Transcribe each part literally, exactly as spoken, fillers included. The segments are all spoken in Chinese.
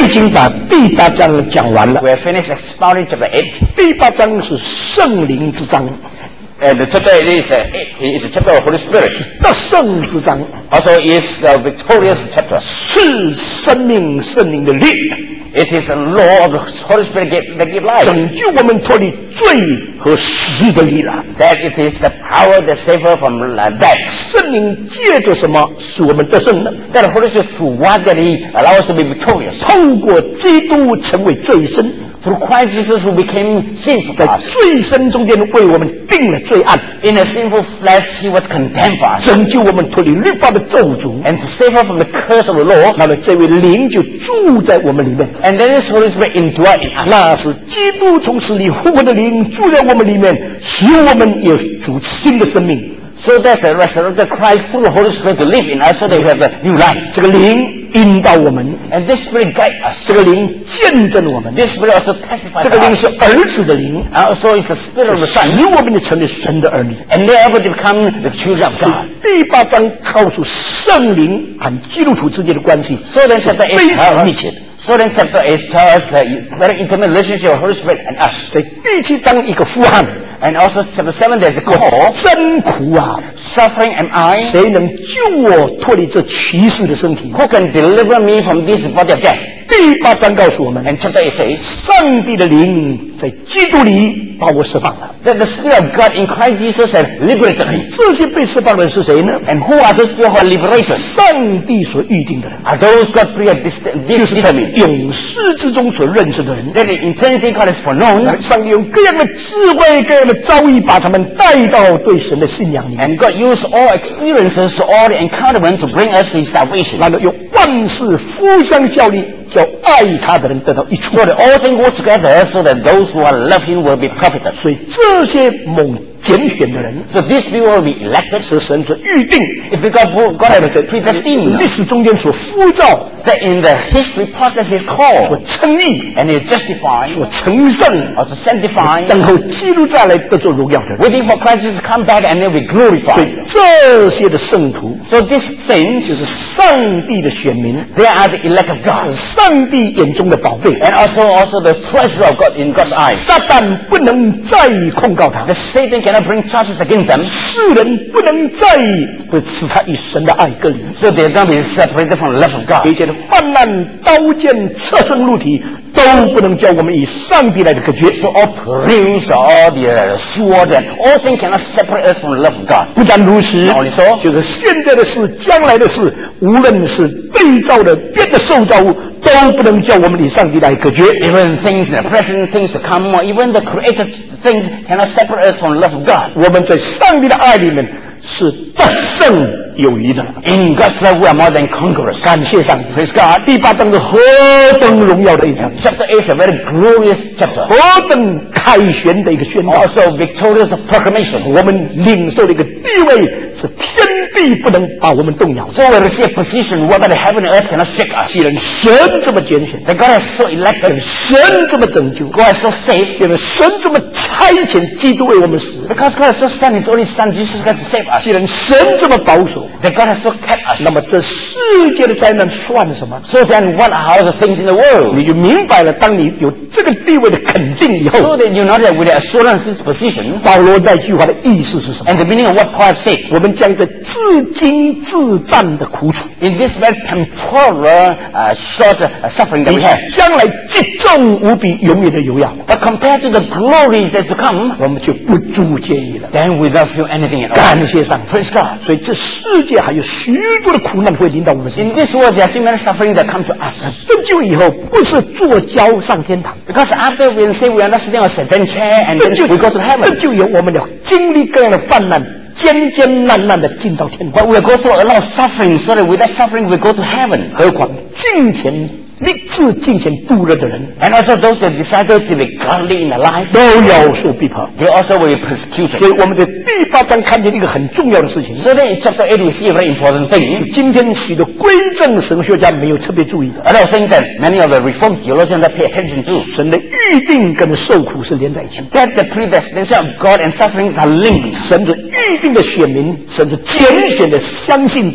经把第八章讲完了。 We have finished expounding chapter eight. 第八章是圣灵之章。 And the chapter eight is a, is a chapter of Holy Spirit. 得胜之章 Also is a victorious chapter. 是生命圣灵的力。 It is the law of the Holy Spirit that gives life. 拯救我们脱离罪和死的力量。 That it is the power that saves us from death. 圣灵借着什么使我们得胜呢？ That the Holy Spirit through what that He allows us to be victorious. 透过基督成为罪身。 Through Christ Jesus who became sinful for 在 us. 罪身中间为我们定了罪案。 In a sinful flesh He was condemned for us. 拯救我们脱离律法的咒诅。 And to save us from the curse of the law. 那么这位灵就住在我们里面。 And then this Holy Spirit indwelt in us. 那是基督从死里复活的灵住在我们里面，使我们有主新的生命。 So that the resurrected Christ through the Holy Spirit to live in us so that we have a new life. 这个灵引导我们， And this Spirit guides us. 这个灵见证我们， This Spirit also testifies 这 to 个灵 us. 是儿子的灵， And also is the Spirit of the 使 Son. 我们就成为神的儿女。 And they are able to become the children of 所以 God. 第八章告诉圣灵和基督徒之间的关系 So then 是 chapter eight 非常 tells 密切的。 So then chapter eight tells us the very intimate relationship of Holy Spirit and us. 在第七章一个呼喊， And also chapter seven there's a call. 真苦啊！ Suffering am I. 谁能救我脱离这歧视的身体？ Who can deliver me from this body of death? 第八章告诉我们， And chapter eight says 上帝的灵在基督里把我释放了。 that the Spirit of God in Christ Jesus has liberated me. 这些被释放的人是谁呢？ And who are those people who are liberated? 上帝所预定的人， Are those God predestined? 就是在 determined? 永世之中所认识的人。 That in eternity God has foreknown. 上帝用各样的智慧、各样的遭遇，把他们带到对神的信仰里面。 And God used all experiences, all the encounterment to bring us His salvation. 然后用万事互相效力，叫爱他的人得到益处。 So that all things work together so that those who are love Him will be profited. 所以这些蒙拣选的人， So these people will be elected. 是神所预定， It's because God has predestined 历史中间所呼召、 that in the history process He 所 called 称义、 and He justified 所成圣、 or to sanctify, 等候基督再来得做荣耀的人。 waiting for Christ to come back and then be 所 glorified. 以这些的圣徒 So these things, 就是上帝的选民， they are the elect of God. 上帝眼中的宝贝。 And also also the treasure of God in God's eyes. 撒旦不能再控告他 The， Satan cannot bring charges against them. 世人不能再会使他与神的爱隔离。 So they're going to be separated from the love of 一 God. 切的患难、刀剑、侧身入体，都不能叫我们与上帝来的隔绝。 So all perils, all the uh, sword, and all things cannot separate us from the love of God. 不但如此 Not only so， 就是现在的事、将来的事，无论是被造的、变的受造物，都不能叫我们与上帝来隔绝。 Even things in the present, things to come, or even the created things cannot separate us from the love of God. 我们在上帝的爱里面是得胜有余的。 In God's love, we are more than conquerors. 感谢上帝。 Praise God. 第八章是何等荣耀的一章， Chapter eight is a very glorious chapter. 何等凯旋的一个宣告。 Also victorious proclamation. 我们领受的一个地位是天地不能把我们动摇。 So we receive a position whereby the heaven and earth cannot shake us. 既然神这么拣选， That God has so elected, 神这么拯救， God has so saved, 因为神这么差遣基督为我们死， because God has so sent His only Son Jesus Christ to save us. 既然神这么保守， That God has so kept us. 那么这世界的灾难算什么？ So then what are all the things in the world? 你就明白了，当你有这个地位的肯定以 So 后， that you know that with the assurance of this position, 保罗那句话的意思是什么？ and the meaning of what Paul said, 我们将这自经自战的苦楚， in this very temporal, uh, short uh, suffering that 比 we have, 将来极重无比永远的荣耀， but compared to the glories that's to come, 我们就不足介意了。 then we don't feel anything at all. 感谢上帝， Praise God. 所以这世界还有许多的苦难会临到我们身 In 上。 this world, there are so many suffering that come to us. 得救以后，不是坐交上天堂， Because after we say we are not sitting on a sedan chair and 得 then 救 we go to 得 heaven, 救以后，我们要经历各样的患难，艰艰难难的进到天国。 but we go through a lot of suffering so that with that suffering we go to heaven. 何况敬虔立志敬虔度日的人， And also those that decided to be godly in their life, 都要受逼迫。 they also will be 所 persecuted. 以我们在第八章看见一个很重要的事情， So then in chapter eight we see a very important 是 thing. 今天许多归正神学家没有特别注意的。 Another thing that many of the Reformed theologians that pay attention to, 神的预定跟受苦是连在一起的。 that the predestination of God and sufferings are linked. 神的预定的选民，神的拣选的相信者，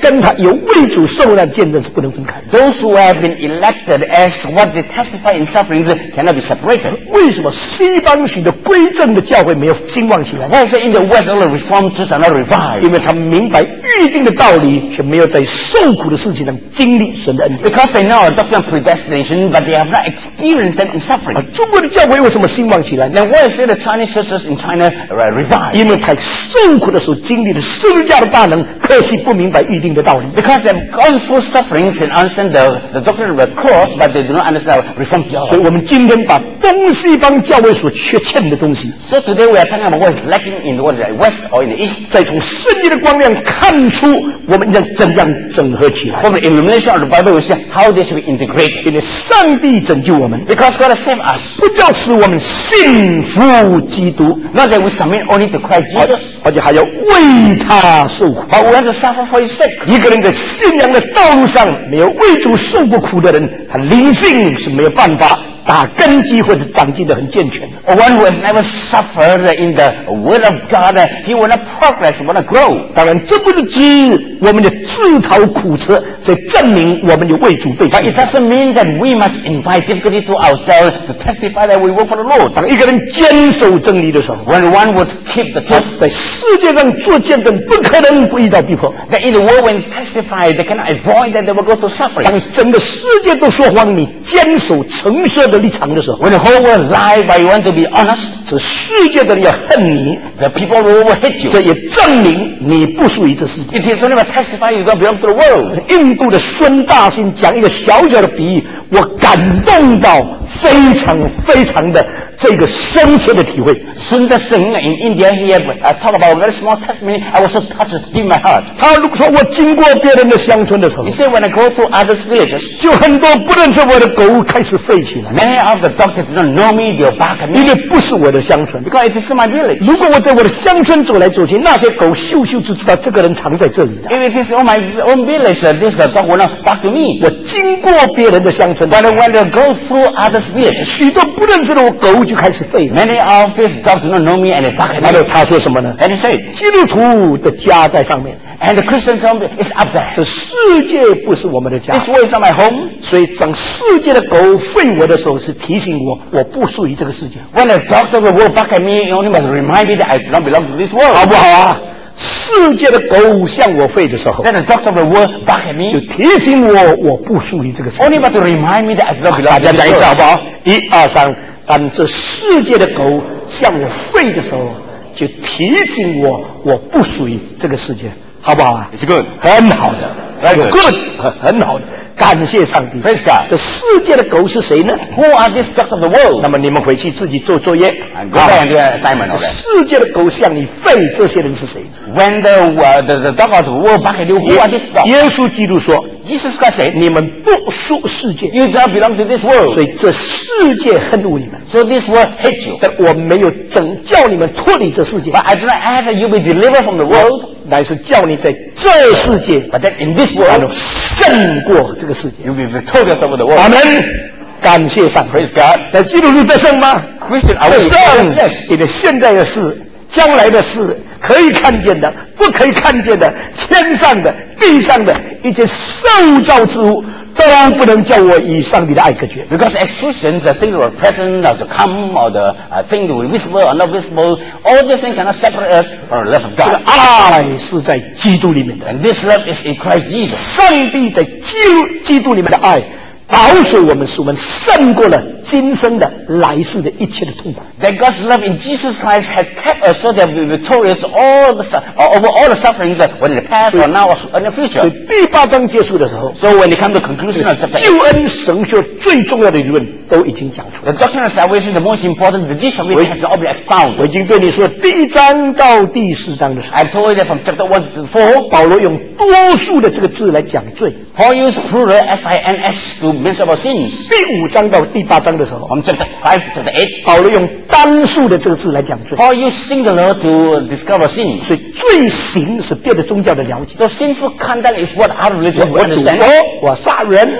跟他有为主受难见证是不能分开的。 Those who have been elected as what they testify in sufferings cannot be separated. 为什么西方许的归正的教会没有兴旺起来？ Why is it in the West all the Reformed churches are not revived? 因为他们明白预定的道理，却没有在受苦的事情上经历神的恩典。 Because they know a doctrine of predestination, but they have not experienced it in 而 suffering. 中国的教会为什么兴旺起来呢？ Then why is it the Chinese churches in China are revived? 因为他受苦的时候经历了十字架的大能，可惜不明白预定的道理。 Because they've gone through sufferings and understand the, the doctrine of the cross, but they do not understand Reformed 所以 theology. 我们今天把东西方教会所缺欠的东西， So today we are talking about what is lacking in what is the West or in the East. 再从圣经的光亮看出我们应怎样整合起来。 From the illumination of the Bible, we see how they should be integrated. 因为上帝拯救我们， Because God has saved us. 不叫使我们信服基督， Not that we submit only to Christ 而 Jesus, 而且还要为他受苦。 but we have to suffer for His sake. 一个人在信仰的道路上没有为主受过苦的人，他灵性是没有办法打根基或者长进的很健全的。 One who has never suffered in the Word of God, he will not progress, will not grow. 当然，这不是指我们的自讨苦吃，在证明我们有为主被 But 信 it。doesn't mean that we must invite difficulty to ourselves to testify that we work for the Lord. 当一个人坚守真理的时候， When one would keep the truth, 在世界上做见证，不可能不遇到逼迫。 that in the world when they testify, they cannot avoid that they will go through 当 suffering. 整个世界都说谎，你坚守诚实的立场的时候， When the whole world lie, but you want to be honest, 这世界的人要恨你， the people will hate 这 you. 也证明你不属于这世界。 It is only by testifying you don't belong to the world. 印度的孙大信讲一个小小的比喻，我感动到非常非常的这个深切的体会。 Sundar Singh in India, he had uh, talked about a very small testimony. I was so touched in my heart. 他如果说我经过别人的乡村的时候 He，said, when I go through others' villages, 就很多不认识我的狗开始吠起来， many of the doctors do not know me, they'll bark at 因为 me 不是我的乡村。 because it is not my village. 如果我在我的乡村走来走去，那些狗嗅嗅就知道这个人藏在这里的。 If it is on my own village, uh, this uh, dog will not bark to me. 我经过别人的乡村的 But 时候， when they go through others' villages, 许多不认识的我狗就开始吠了。 many of these dogs do not know me and they bark at 还有 me. 他说什么呢？ And he said, 基督徒的家在上面， and the Christian home is up there. 这世界不是我们的家。 This world is not my home. 所以当世界的狗吠我的时候，是提醒我我不属于这个世界， When the dogs of the world bark at me, you only must remind me that I do not belong to this 好 world. 不好啊？世界的狗向我吠的时候， Then the dogs of the world bark at 就 me, 提醒我我不属于这个世 only 界。 but to remind me that I do not 大 belong 家 to 讲 this 一次好 world. 不好？一二三，当这世界的狗向我吠的时候，就提醒我我不属于这个世界，好不好啊？ It's good. 很好的 Very good. good，很很好的，感谢上帝。 Praise God. 这世界的狗是谁呢？ Who are these dogs of the world? 那么你们回去自己做作业。 And go back and do an assignment 这 of that. 世界的狗向你吠，这些人是谁？ When the, uh, the, the dog of the world bark at you, who are these dogs? 耶稣基督说 Jesus Christ said, 你们不属世界， you do not belong to this world. 所以这世界恨恶你们。 So this world hates you. 但我没有拯叫你们脱离这世界， But I do not ask that you be delivered from the world, 乃是叫你在这世界 but that in this 才能 world, 胜过这个世界。 you'll be victorious over the 阿 world. 门！感谢上帝。 Praise God. 那基督徒得胜吗？ Christian, are 得 we 胜 victorious? Yes.。 你的现在的事、将来的事、可以看见的、不可以看见的、天上的、地上的一切受造之物，都不能叫我与上帝的爱隔绝。 Because as Christians, the things that are present, or to come, or the uh, things that are visible or not visible, all these things cannot separate us from the love of 这个 God. 爱是在基督里面的， And this love is in Christ Jesus. 上帝在基督基督里面的爱，保守我们，使我们胜过了今生的来世的一切的痛苦。 That God's love in Jesus Christ has kept us so that we are victorious all the, su- uh, over all the sufferings, uh, whether in the past or now or in the 所以 future. 第八章结束的时候， So when they come to conclusion of chapter 救 eight, 恩神学最重要的理论都已经讲出来。 the doctrine of salvation, the most important, the gist of it has all been 我 expounded. 已经对你说，第一章到第四章的时候， I've told you that from chapter one to four, 保罗用多数的这个字来讲罪； Paul used plural S I N S to mention about sins. 第五章到第八章的时候， From chapter five to chapter eight, 保罗用单数的这个字来讲罪。 Paul used singular to discover sins. 所以罪行是别的宗教的了解。 So sinful conduct is what our religion 我 will 我赌 understand. 博，我杀人，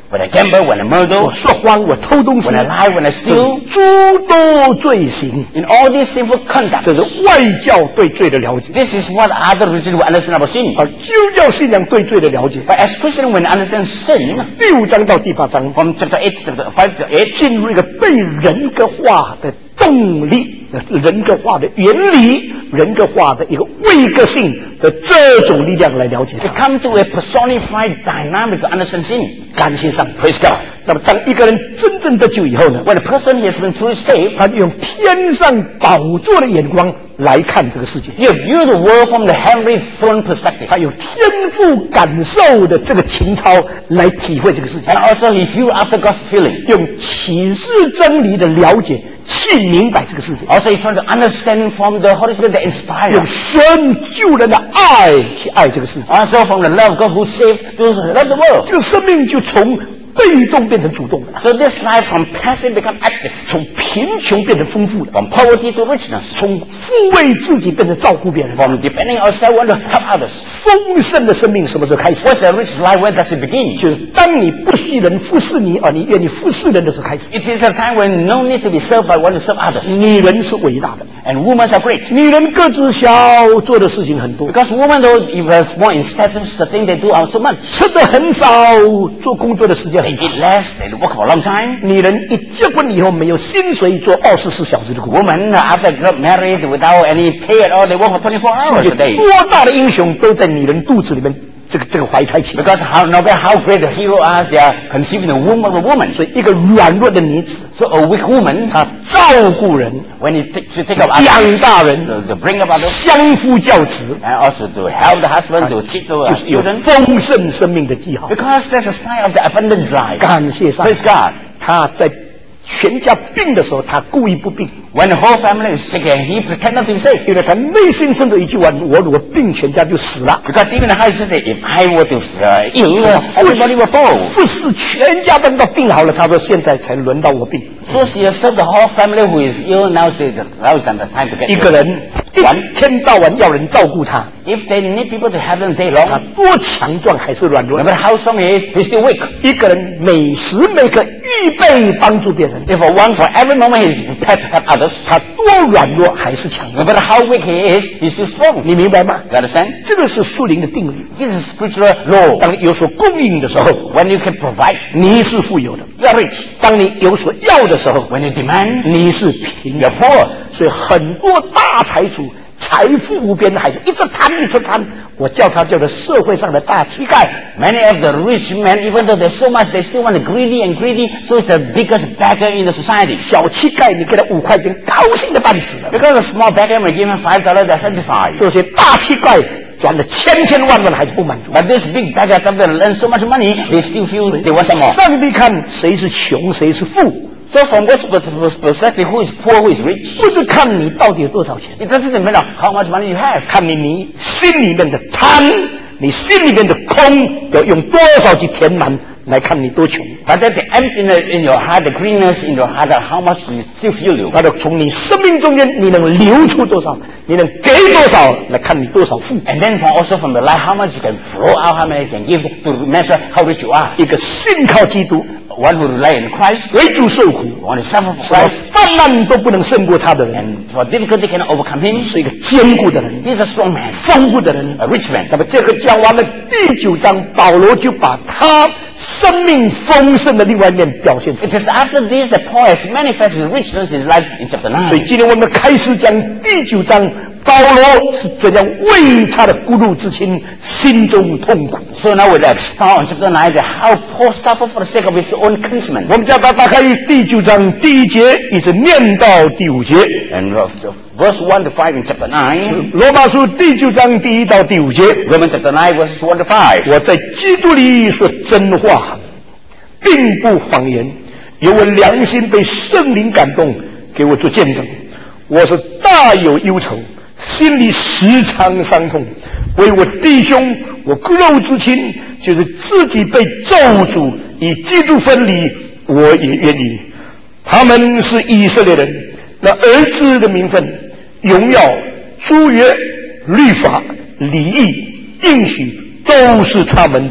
when I gamble, when I murder, 我说谎，我偷东西 when I lie, when I steal, 诸多罪行。 in all these sinful conduct. 这是外教对罪的了解， This is what other religions will understand about sin. 而基督教信仰对罪的了解。 But as Christians, when I understand sin, 第五章到第八章， from chapter eight, chapter five to eight, 进入一个被人格化的动力、人格化的原理、人格化的一个位格性的这种力量来了解 to 它。 come to a personified dynamic to understand sin. 感谢上帝 Praise God. 那么，当一个人真正得救以后呢， When a person has been truly saved, 他就用天上宝座的眼光来看这个世界， you view the world from the heavenly throne perspective. 他有天赋感受的这个情操来体会这个世界， And also he view after God's feeling. 用启示真理的了解去明白这个世界， Also he tries to understand from the Holy Spirit that 用 inspires. 神救人的爱去爱这个世界， Also from the love of God who saved those who love the world. 这个生命就从被动变成主动的， So this life from passive become active. 从贫穷变成丰富的， From poverty to richness. 从抚慰自己变成照顾别人的。 From depending on ourselves to help others. 丰盛的生命什么时候开始？ What's a rich life? Where does it begin? 就是当你不需人服侍你，而你愿意服侍人的时候开始。 It is a time when no need to be served but want to serve others. 女人是伟大的， And women are great. 女人个子小，做的事情很多， Because women, though, if they're small in status, the thing they do are so much. 吃的很少，做工作的时间 They 很少。 eat less, they work for a long time. 女人一结婚以后没有薪水，做二十四小时的工作。 Women, uh, after they got married without any pay at all, they work for twenty-four hours a day. 多大的英雄都在女人肚子里面这个这个怀胎起来。 Because how, no matter how great the hero is, they are conceived in the womb of a woman. 所以一个软弱的女子， So a weak woman, 她照顾人， when you take, to take up others, 养大人， to, to bring up others, 相夫教子， and also to help the husband, to teach the 就 uh, 是有 children. 丰盛生命的记号。 Because that's a sign of the abundant life. 感谢上帝 Praise，God. 她在全家病的时候，她故意不病， When the whole family is sick and he pretended to be safe. 因为她内心深处一句话：我如果病，全家就死了。 Because even the high said that if I were to uh, ill, uh, everybody will fall. 不是全家等到病好了，他说现在才轮到我病。 So she has served the whole family who is ill. Now she now is the time to get 一个 ill. 人一天到晚要人照顾他， If they need people to help them day 他 long, 多强壮还是软弱 no？matter how strong he is, he's still weak. 一个人每时每刻预备帮助别人， If for one, for every moment he's prepared to help others, 他多软弱还是强 no 壮。 matter how weak he is, he's still strong. 你明白吗？ You understand? 这个是属灵的定律。 This is spiritual law. 当你有所供应的时候， When you can provide, 你是富有的； you are rich. 当你有所要的时候， When you demand, 你是贫 you're 穷。 poor. 所以很多大财主财富无边的孩子，一直贪一直贪，我叫他叫做社会上的大乞丐。 Many of the rich men, even though there's so much, they still want to greedy and greedy, so it's the biggest beggar in the society. 小乞丐，你给他五块钱，高兴的半死了。 Because a small beggar may give him five dollars, they're satisfied. 这些大乞丐赚了千千万万还是不满足。 But this big beggars, after they earn so much money, they still feel they want some more. 上帝看谁是穷，谁是富， So from this perspective, who is poor, who is rich? 不是看你到底有多少钱， It doesn't depend on how much money you have. 看你你心里面的贪，你心里面的空，要用多少去填满，来看你多穷。 But that the emptiness in your heart, the greenness in your heart, how much you still feel you. 那就从你生命中间你能流出多少，你能给多少，来看你多少富。 And then from also from the life, how much you can flow out, how much you can give to measure how rich you are. 一个信靠基督、 One who rely on Christ, 为主受苦、 one who suffer for 什么 Christ, 泛滥都不能胜过他的人， and for difficulty cannot overcome him. 是一个坚固的人、 He's a strong man, 丰富的人。 a rich man. 那么这个讲完了第九章，保罗就把他生命丰盛的另外一面表现出来。 It is after this that Paul has manifested his richness in his life in chapter 所以 nine. 今天我们开始讲第九章，保罗是怎样为他的孤独之亲心中痛苦。 So now we expound on chapter nine that how Paul suffered for the sake of his own kinsmen. 我们叫他打开第九章第一节，一直念到第五节。 And uh, verse one to five in chapter nine, 罗马书第九章第一到第五节， Romans chapter nine verses one to five. 我在基督里说真话，并不谎言，有我良心被圣灵感动，给我做见证。我是大有忧愁，心里时常伤痛，为我弟兄，我骨肉之亲，就是自己被咒诅，以基督分离，我也愿意。他们是以色列人，那儿子的名分、荣耀、诸约、律法、礼义、应许，都是他们的，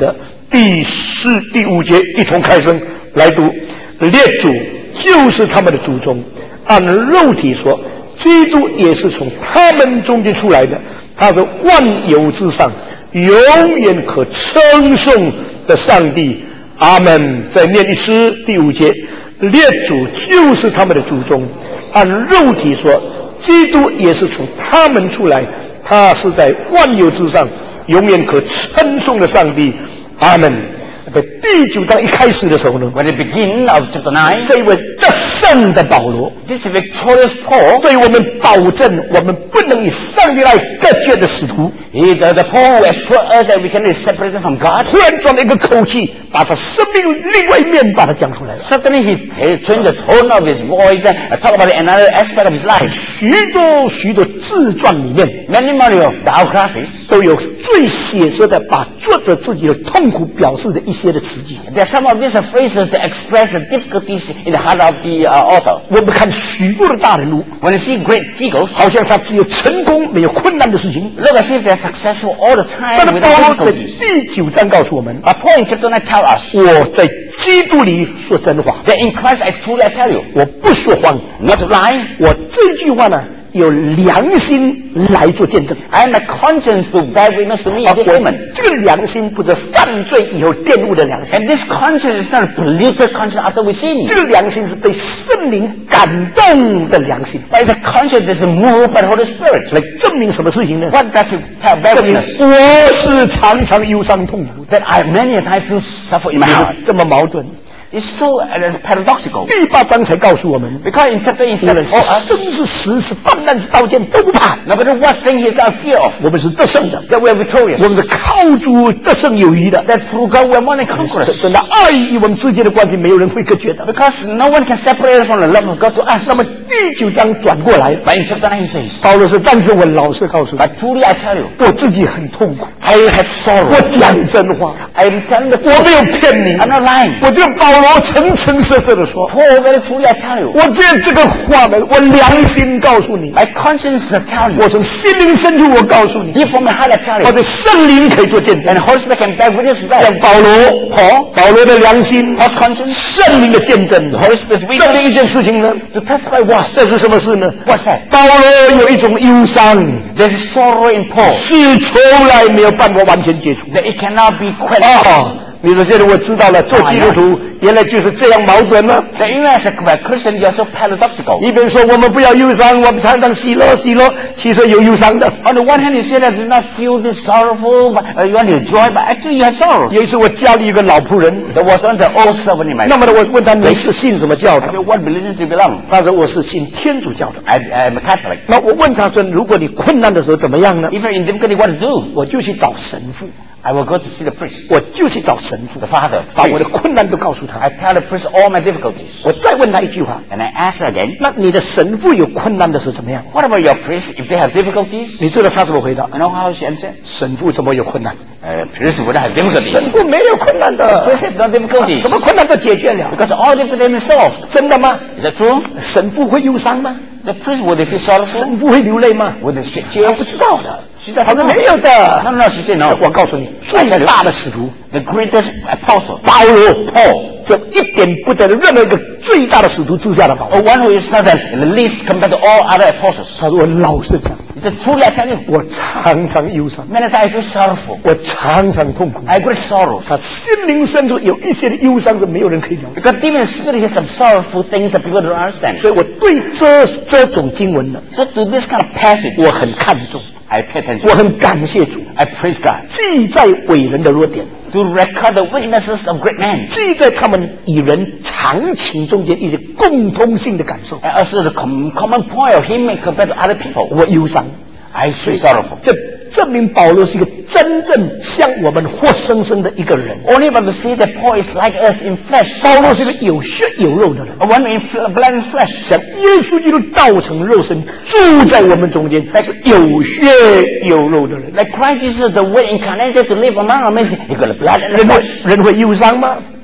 第四、第五节一同开声来读。列祖就是他们的祖宗，按肉体说，基督也是从他们中间出来的，他是万有之上，永远可称颂的上帝。阿门。再念一次第五节，列祖就是他们的祖宗，按肉体说，基督也是从他们出来，他是在万有之上，永远可称颂的上帝。阿门。在第九章一开始的时候呢 When it begins of chapter nine, 这一位得胜的保罗 this victorious Paul, 对我们保证，我们不能以上帝来隔绝的使徒， he, the, the Paul who assured us that we can be separated from God. 突然转了一个口气，把他生命另外一面把它讲出来了。 Suddenly he, he changed the tone of his voice and talked about another aspect of his life. 许多许多自传里面 Many, many of biographies, 都有最写实的把作者自己的痛苦表示的一些的词句。 there are some of these phrases that express the difficulties in the heart of the uh, author. 我们看许多的大人物， When you see great figures, 好像他只有成功没有困难的事情。 look as if they're successful all the 但 time 是 without 保罗在 difficulties. 第九章告诉我们， But Paul in chapter nine tells us 我在基督里说真话， that in Christ I truly I tell you, 我不说谎。 not to lie, 我这句话呢，有良心来做见证。 I am a conscience to bear witness to me 啊 in this 我 moment. 这个良心不是犯罪以后玷污的良心， And this conscience is not a polluted conscience after we sin. 这个良心是被圣灵感动的良心， But it's a conscience that's moved by the Holy Spirit. 来证明什么事情呢？ What does it tell, bear 证明 witness? 我是常常忧伤痛苦的， That I many a time feel suffer in my 你 heart. 说这么矛盾。 It's so uh, paradoxical. 第八章才告诉我们， Because in chapter 无论 seven, 是 for us, 生是死是患难是刀剑都不怕， no matter what thing he's not fear of, 我们是得胜的， that we are victorious. 我们是靠主得胜有余的。 That through God we are more than conquerors. 神的爱与我们之间的关系，没有人会隔绝的。 Because no one can separate us from the love of God to us. 那么第九章转过来， But in chapter nine he says, 保罗说：“但是我老实告诉你， but truly I tell you, 我自己很痛苦， I have 我 sorrow. 讲真话， I am telling the 我 truth. 没有骗你， I'm not lying. 我这个保罗诚诚实实的说， Paul, very truly I tell you, 我这这个话呢，我良心告诉你， my conscience I tell you, 我从心灵深处我告诉你， deep from my heart I tell 我 you, 的圣灵可以做见 and 证。 the Holy Spirit can bear witness to 像 that. 保罗， Paul, 保罗的良心， Paul's conscience, 圣灵的见证， the Holy Spirit's 证明 witness 一件事情呢， to testify what? 这是什么事呢？ What's that? 保罗有一种忧伤， There's sorrow in Paul 是从来没有办法完全解除。 that it cannot be quenched. 啊，你说现在我知道了，做基督徒原来就是这样矛盾了。 That even as a Christian, you're so paradoxical. 一边说我们不要忧伤，我们常常喜乐喜乐，其实有忧伤的。 On the one hand, you say that you do not feel this sorrowful, but uh, you want to joy, but actually you have sorrow. 有一次我家里有个老仆人， There was one the old servant in my 那么呢，我问他你是信什么教 I 的？ said, what religion do you belong? 他说我是信天主教的。 I, I'm a Catholic. 那我问他说，如果你困难的时候怎么样呢？ If you're in difficulty, what to do? 我就去找神父， I will go to see the priest, 我就去找神父 the，father. 把我的 priest. 困难都告诉他。 I tell the priest all my difficulties. 我再问他一句话， And I ask again, 那你的神父有困难的时候怎么样？ what about your priest if they have difficulties? 你知道他怎么回答？ You know how she answered? 神父怎么有困难？ Uh, priest would have 神 difficulties. 父没有困难的， Priest have no difficulties. 什么困难都解决了。 Because all difficulties are solved. 真的吗？ Is that true? 神父会忧伤吗？ The priest, would they feel sorrowful? 神父会流泪吗？ Would they shed 他 tears? 不知道的。 She doesn't 他说 know. 没有的。 No, no, no, she said no. 我告诉你，最大的使徒 The greatest apostle, 保罗 Paul, 这一点不在任何一个最大的使徒之下的保罗。 or one who is not the least compared to all other apostles. 他说我老实讲， He said, truly I tell you, 我常常忧伤， many times I feel sorrowful. 我常常痛苦。 I have great sorrow. 他心灵深处有一些的忧伤是没有人可以了解。 Because deep in the spirit, he has some sorrowful things that people don't understand. 所以我对这这种经文呢， So to this kind of passage, 我很看重， I pay attention. 我很感谢主， I praise God. 记在伟人的弱点， To record the witnesses of great men. 记在他们与人常情中间一些共通性的感受。 And also the com- common point of him compared to other people. 我忧伤， I feel sorrowful. 这证明保罗是一个真正像我们活生生的一个人。 Only but to see that Paul is like us in flesh. 保罗是一个有血有肉的人， A one in fl- blood and flesh. 像耶稣基督道成肉身住在我们中间，他是有血有肉的人。 Like Christ Jesus, the word incarnated to live among us, he got the blood and the 人会 flesh. 人会忧伤吗？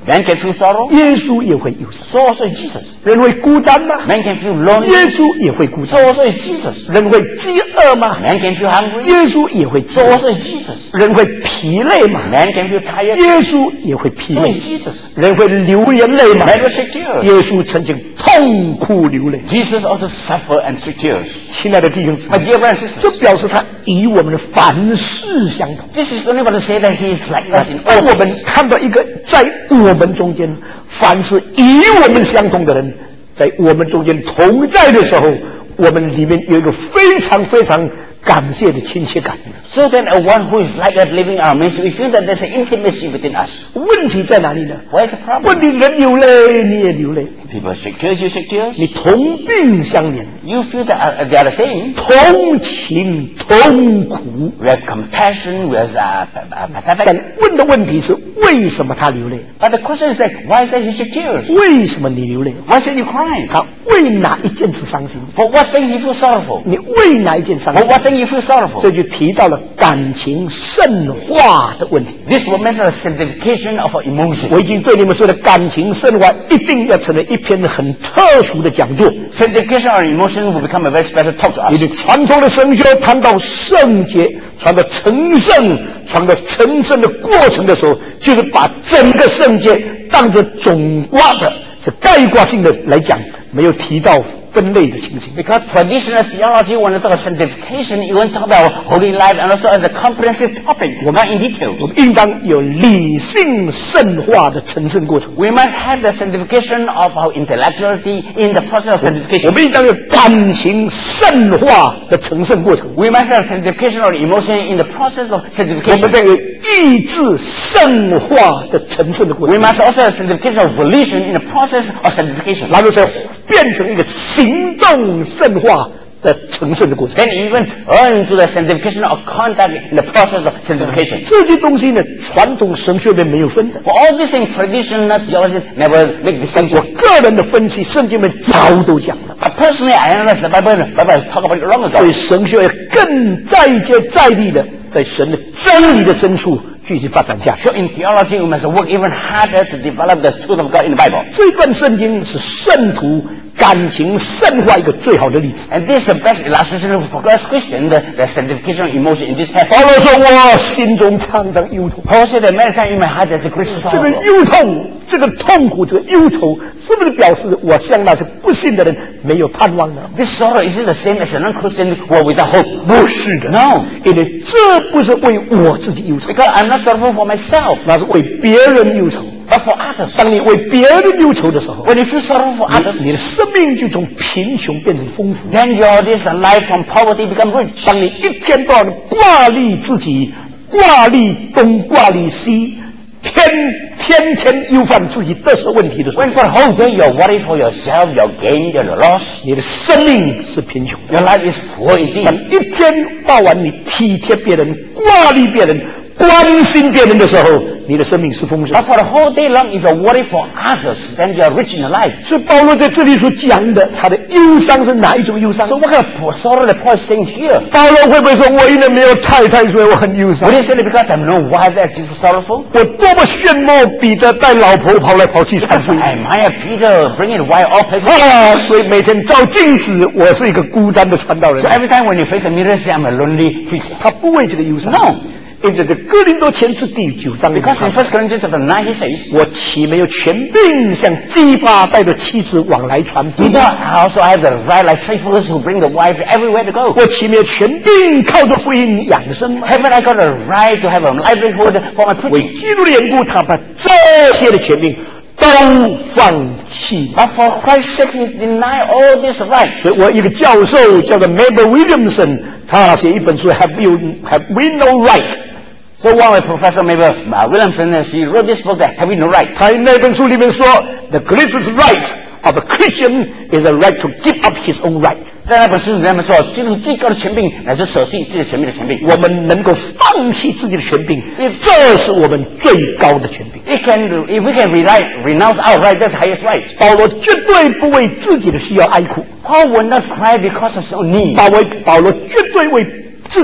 Man can feel sorrow. 耶稣也会忧伤。 So also is Jesus. 人会孤单吗？ Man can feel 耶 lonely. 稣也会孤 So 单。 also is Jesus. 人会饥饿吗？ Man can feel hungry. 耶稣也会饥 So 饿。 also is Jesus. 人会疲累吗？ Man can feel tired. 耶稣也会疲 So 累。 is Jesus. 人会流眼泪吗？ Man will shed tears. 耶稣曾经痛苦流泪。 Jesus also suffered and shed tears. 亲爱的弟兄姊 My 妹， dear brothers and 这 sisters, 表示他与我们的凡事相同。 this is only about to say that he is like us in 当 all 我们 things. 看到一个在我们中间凡是与我们相同的人，在我们中间同在的时候，我们里面有一个非常非常感谢的亲切感。 So that a one who is like us living in our midst, we feel that there's an intimacy within us. 问题在哪里呢？ Where's the problem? 问题人流泪，你也流泪， People shed tears, you shed tears. 你同病相怜， You feel that uh, they are the same. 同情同苦。 We have compassion, we have uh, uh, 但 pathetic. 问的问题是，为什么他流泪？ But the question is like, why is that he shed tears? 为什么你流泪？ Why is that you crying? 他为哪一件事伤心？ For what thing you feel sorrowful? 你为哪一件伤 For 心？ what thing you feel 这 sorrowful? 就提到了感情圣化的问题。 This will mention the sanctification of our emotion. 我已经对你们说了，感情圣化一定要成为一篇很特殊的讲座。 Sanctification of our emotion will become a very special talk to 你 us. 的传统的神学谈到圣洁，谈到成圣，谈到成圣的过程的时候，就是把整个圣洁当作总括的、是概括性的来讲，没有提到分类的情形。 Because traditional theology, when they talk about sanctification, you want to talk about holy life and also as a comprehensive topic, not in 我 details. 们应当有理性圣化的成圣过程。 We must have the sanctification of our intellectuality in the process of 我 sanctification. 们应当有感情圣化的成圣过程。 We must have sanctification of emotion in the process of 我们 sanctification. 再有意志圣化的成圣的过 We 程， must also have sanctification of volition in the process of sanctification. 然后再变成一个行动圣化的成圣的过程。 Then even earn to the sanctification of conduct in the process of sanctification. 这些东西呢，传统神学里面没有分的。 For all these things, traditional theology never make 我 distinction. 个人的分析，圣经里面早都讲了， But personally, I analyze the Bible. The Bible talk about it long 所以 ago. 神学更再接再厉的在神的真理的深处继续发展下去。 So in theology, we must work even harder to develop the truth of God in the Bible. 这段圣经是圣徒感情圣化一个最好的例子。 And this is the best illustration for God's Christian, the, the sanctification of emotion in this 保 passage. 罗说：“我心中常常忧愁。” Paul said that many times in my heart there's a great 这个 sorrow. 忧痛，这个痛苦，这个忧愁，是不是表示我向那些不信的人没有盼望呢？ This sorrow is it the same as a non-Christian who are without hope? 不是的 No, 因为这不是为我自己忧愁， because I'm not sorrowful for myself, 那是为别人忧愁。 but for others. 当你为别人忧愁的时候， When you feel sorrow for 你 others, 你的生命就从贫穷变成丰富。 then your this life from poverty become rich. 当你一天到晚挂虑自己，挂虑东，挂虑西，天天天忧烦自己得失问题的时候， When for the whole day you're worried for yourself, your gain, your loss, 你的生命是贫穷的。 your life is poor 当 indeed. 一天到晚你体贴别人、挂虑别人、关心别人的时候，你的生命是丰盛 But。for the whole day long, if you're worried for others, then you're rich in your life. 所以保罗在这里所讲的，他的忧伤是哪一种忧伤？ So what kind of sorrow the Paul is saying here? 保罗会不会说，我因为没有太太，所以我很忧伤 Would？he say that because I have no wife that you feel sorrowful? 我多么羡慕彼得带老婆跑来跑去传 Because 福音 I admire Peter bringing the wife all places. 啊！所以每天照镜子，我是一个孤单的传道人 So。every time when you face a mirror, say I'm a lonely preacher. 他不为这个忧伤 No 因着这哥林多前书第九章里面 Because in First Corinthians chapter nine, he says, 我岂没有权柄像基法带着妻子往来传福 "Do 音？ not I also have the right like faithfuls who bring the wife everywhere to go? 我岂没有权柄靠着福音养生吗？ Haven't I got a right to have a livelihood for my 为 preaching? 基督的缘故，他把这些的权柄都放弃。 But for Christ's sake, he denied all these rights. 所以我一个教授叫做 Mabel Williamson，他写一本书 Have you Have we no right？ So one of Professor Mabel uh, Williamson, uh, she wrote this book that have we no right. 他那本书里面说 ，The greatest right of a Christian is the right to give up his own right。 在那本书里面说，基督最高的权柄乃是舍弃自己的权柄的权柄。 我们能够放弃自己的权柄，这是我们最高的权柄。 It can, if we can rely, renounce our right, that's the highest right. 保罗绝对不为自己的需要哀哭， Paul will not cry because of his own need. 保罗保罗绝对为自己的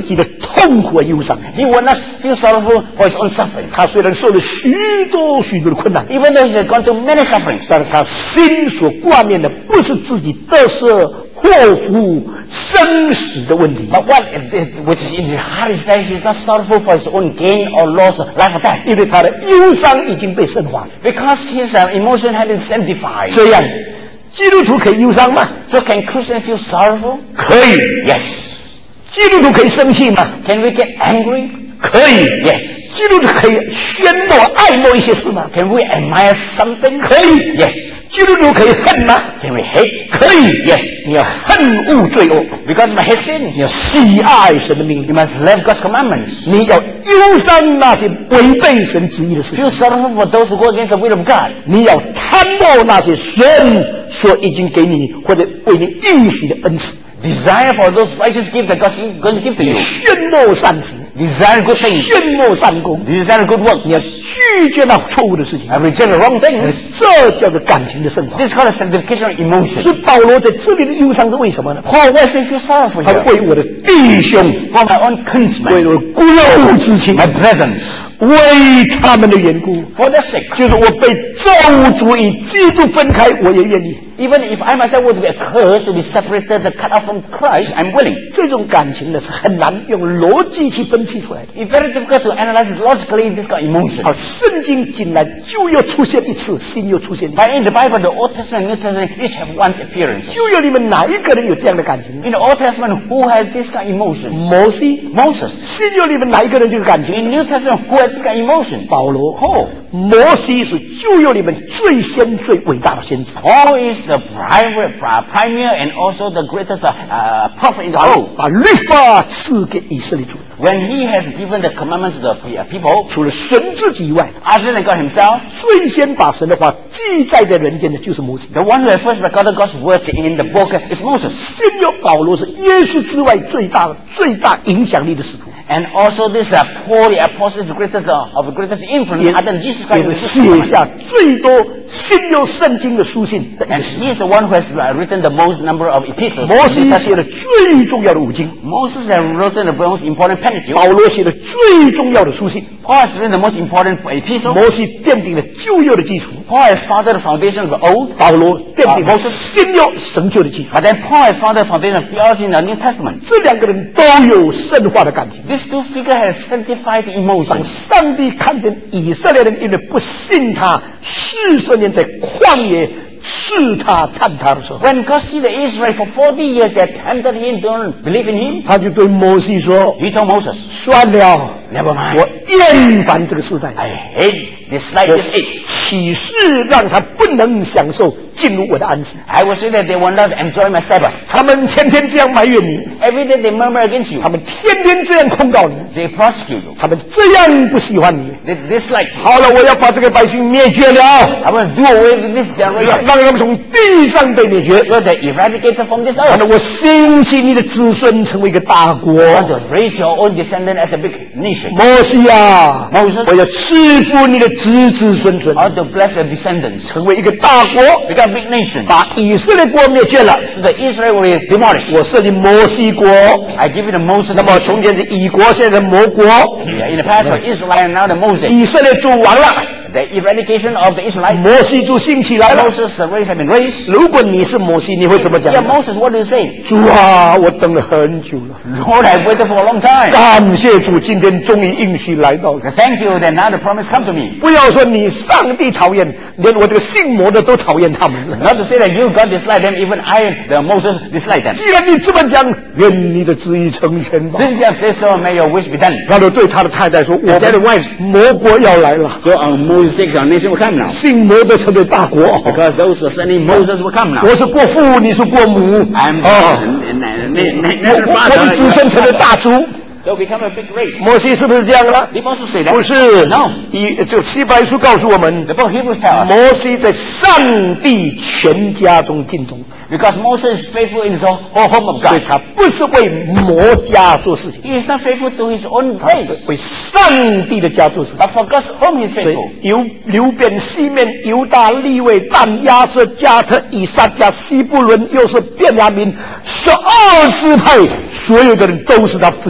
痛苦和忧伤。 He will not feel sorrowful for his own suffering. 他虽然受了许多许多的困难， Even though he has gone through many sufferings, 但是他心所挂念的不是自己得失、祸福、生死的问题， but what it, it, which is in his heart is that he is not sorrowful for his own gain or loss, life or death. 因为他的忧伤已经被升华了。 Because his uh, emotion had been sanctified. 这样，基督徒可以忧伤吗？ So can Christians feel sorrowful? 可以。 Yes. 基督徒可以生气吗？ Can we get angry? 可以。 Yes. 基督徒可以宣诺、爱慕一些事吗？ Can we admire something? 可以。 Yes. 基督徒可以恨吗？ Can we hate? 可以。 Yes. 你要恨恶罪恶， Because we hate sin. 你要喜爱神的命 You 令， must love God's commandments. 你要忧伤那些违背神旨意的事情， Feel sorrowful for those who go against the will of God. 你要贪慕那些神所已经给你或者为你应许的恩赐， Desire for those righteous gifts that God is going to give to 你 you. 宣诺善行， Desire good things. 宣诺善功， Desire good works. 你要拒绝那错误的事情， I reject the wrong things. 这叫做感情的升华。 This is called a sanctification of 所 emotion. 以保罗在这里的忧伤是为什么呢？ Paul, why does he feel sorrowful 他 here? 为我的弟兄， For my own 为 kinsmen, 我的骨肉之亲， my brethren, 为他们的缘故， for their sake. 就是我被咒诅与基督分开，我也愿意。 Even if I myself were to be accursed, to be separated, cut off from Christ, I'm willing. 这种感情呢是很难用逻辑去分析出来的。 It's very difficult to analyze it logically, this kind of emotion. 好，圣经进来旧又出现一次，新又出现一次。 But in the Bible, the Old Testament and New Testament each have one's appearance. 旧约里面哪一个人有这样的感情？ In the Old Testament, who has this kind of emotion? 摩西。 Moses. 新约里面哪一个人就有感情？ In New Testament, who has this kind of emotion? 保罗。 Paul. 摩西是旧约里面最先最伟大的先知， Paul is the private, uh, premier and also the greatest uh, uh, prophet in the 把 whole. 把律法赐给以色列族。 When he has given the commandments to the pe- uh, people, 除了神自己以外， other than God himself, 最先把神的话记载在人间的就是摩西。 the one who has first recorded God's words in the book is Moses. 新约保罗是耶稣之外最大最大影响力的使徒， And also this uh, Paul, the apostle, is the greatest uh, of the greatest influence 也 other than Jesus 也 Christ. 是 in the 写下最多新约圣经的书信的一 And 个使徒。 he is the one who has uh, written the most number of epistles. 摩 in 西 the New 写了 Testament. 最重要的五经， Moses has written the most important Pentateuch. 保罗写了最重要的书信， Paul has written the most important epistle. 摩西奠定了旧约的基础， Paul has founded the foundation of the Old. 保罗奠定了啊摩西新约神旧的基础。 But then Paul has founded the foundation of theology in the New Testament. 这两个人都有圣化的感情。 These two figures have sanctified 当 emotions. 上帝看见以色列人因为不信他，四十年在旷野试他、探他的时候， When God see the Israel for forty years, they tempted him, don't believe in him. 他就对摩西说 He told Moses, 算了， never mind. 我厌烦这个时代， I hate this life, 我 this age. 岂是让他不能享受进入我的安息？ I will say that they will not enjoy my Sabbath. 他们天天这样埋怨你， Every day they murmur against you. 他们天天这样控告你， They prosecute you. 他们这样不喜欢你。 They dislike you. 好了，我要把这个百姓灭绝了， I want to do away with this 让 generation. 让他们从地上被灭绝。 So they eradicated from this 好 earth. 了，我兴起你的子孙成为一个大国。 I want to raise your own descendant as a big nation. 摩西啊， Moses, 我要赐福你的子子孙孙， I want to bless your descendants. 成为一个大国， Become a big nation. 把以色列国灭绝了。 So the Israel will be demolished. 我设立摩西国， I give you the Moses. 那么从前是以国，现在是摩国， Yeah, in the past for Israel and now the Moses. 以色列主亡了， The eradication of the Israelites. 摩西主兴起来了。 Moses' race have been raised. 如果你是摩西，你会怎么讲 Yeah, Moses, what do you say? 主啊，我等了很久了， Lord, I've waited for a long time. 感谢主，今天终于应许来到了。 Thank you that now the promise come to me. 不要说你上帝讨厌，连我这个信魔的都讨厌他们了。 Not to say that you, God, dislike them, even I, the Moses, dislike them. 既然你这么讲，愿你的旨意成全吧。 Since you have said so, may your wish be done. 他就对他的太太说：“我 Tell the 们 wives. 魔国要来了， So our Moses says our nation will come now. 信魔的成为大国。 Because those who are sending Moses will come now. 我是国父，你是国母。 I'm 啊， nation 我我 father. 我的子孙成为大族。 They'll become a big race. 摩西是不是这样了？ Did Moses say that? 不是 No. 以这希伯来书告诉我们， The book of Hebrews tells us. 摩西在上帝全家中尽忠， Because Moses is faithful in his whole home of 所以 God. 他不是为摩家做事情， He is not faithful to his own 他是 place. 为上帝的家做事情。 But for God's home he is 所以 faithful. 犹流便、西面、犹大、利未、但、亚瑟、加特、以撒加、西布伦，又是便雅悯，十二支派，所有的人都是他服侍的对象。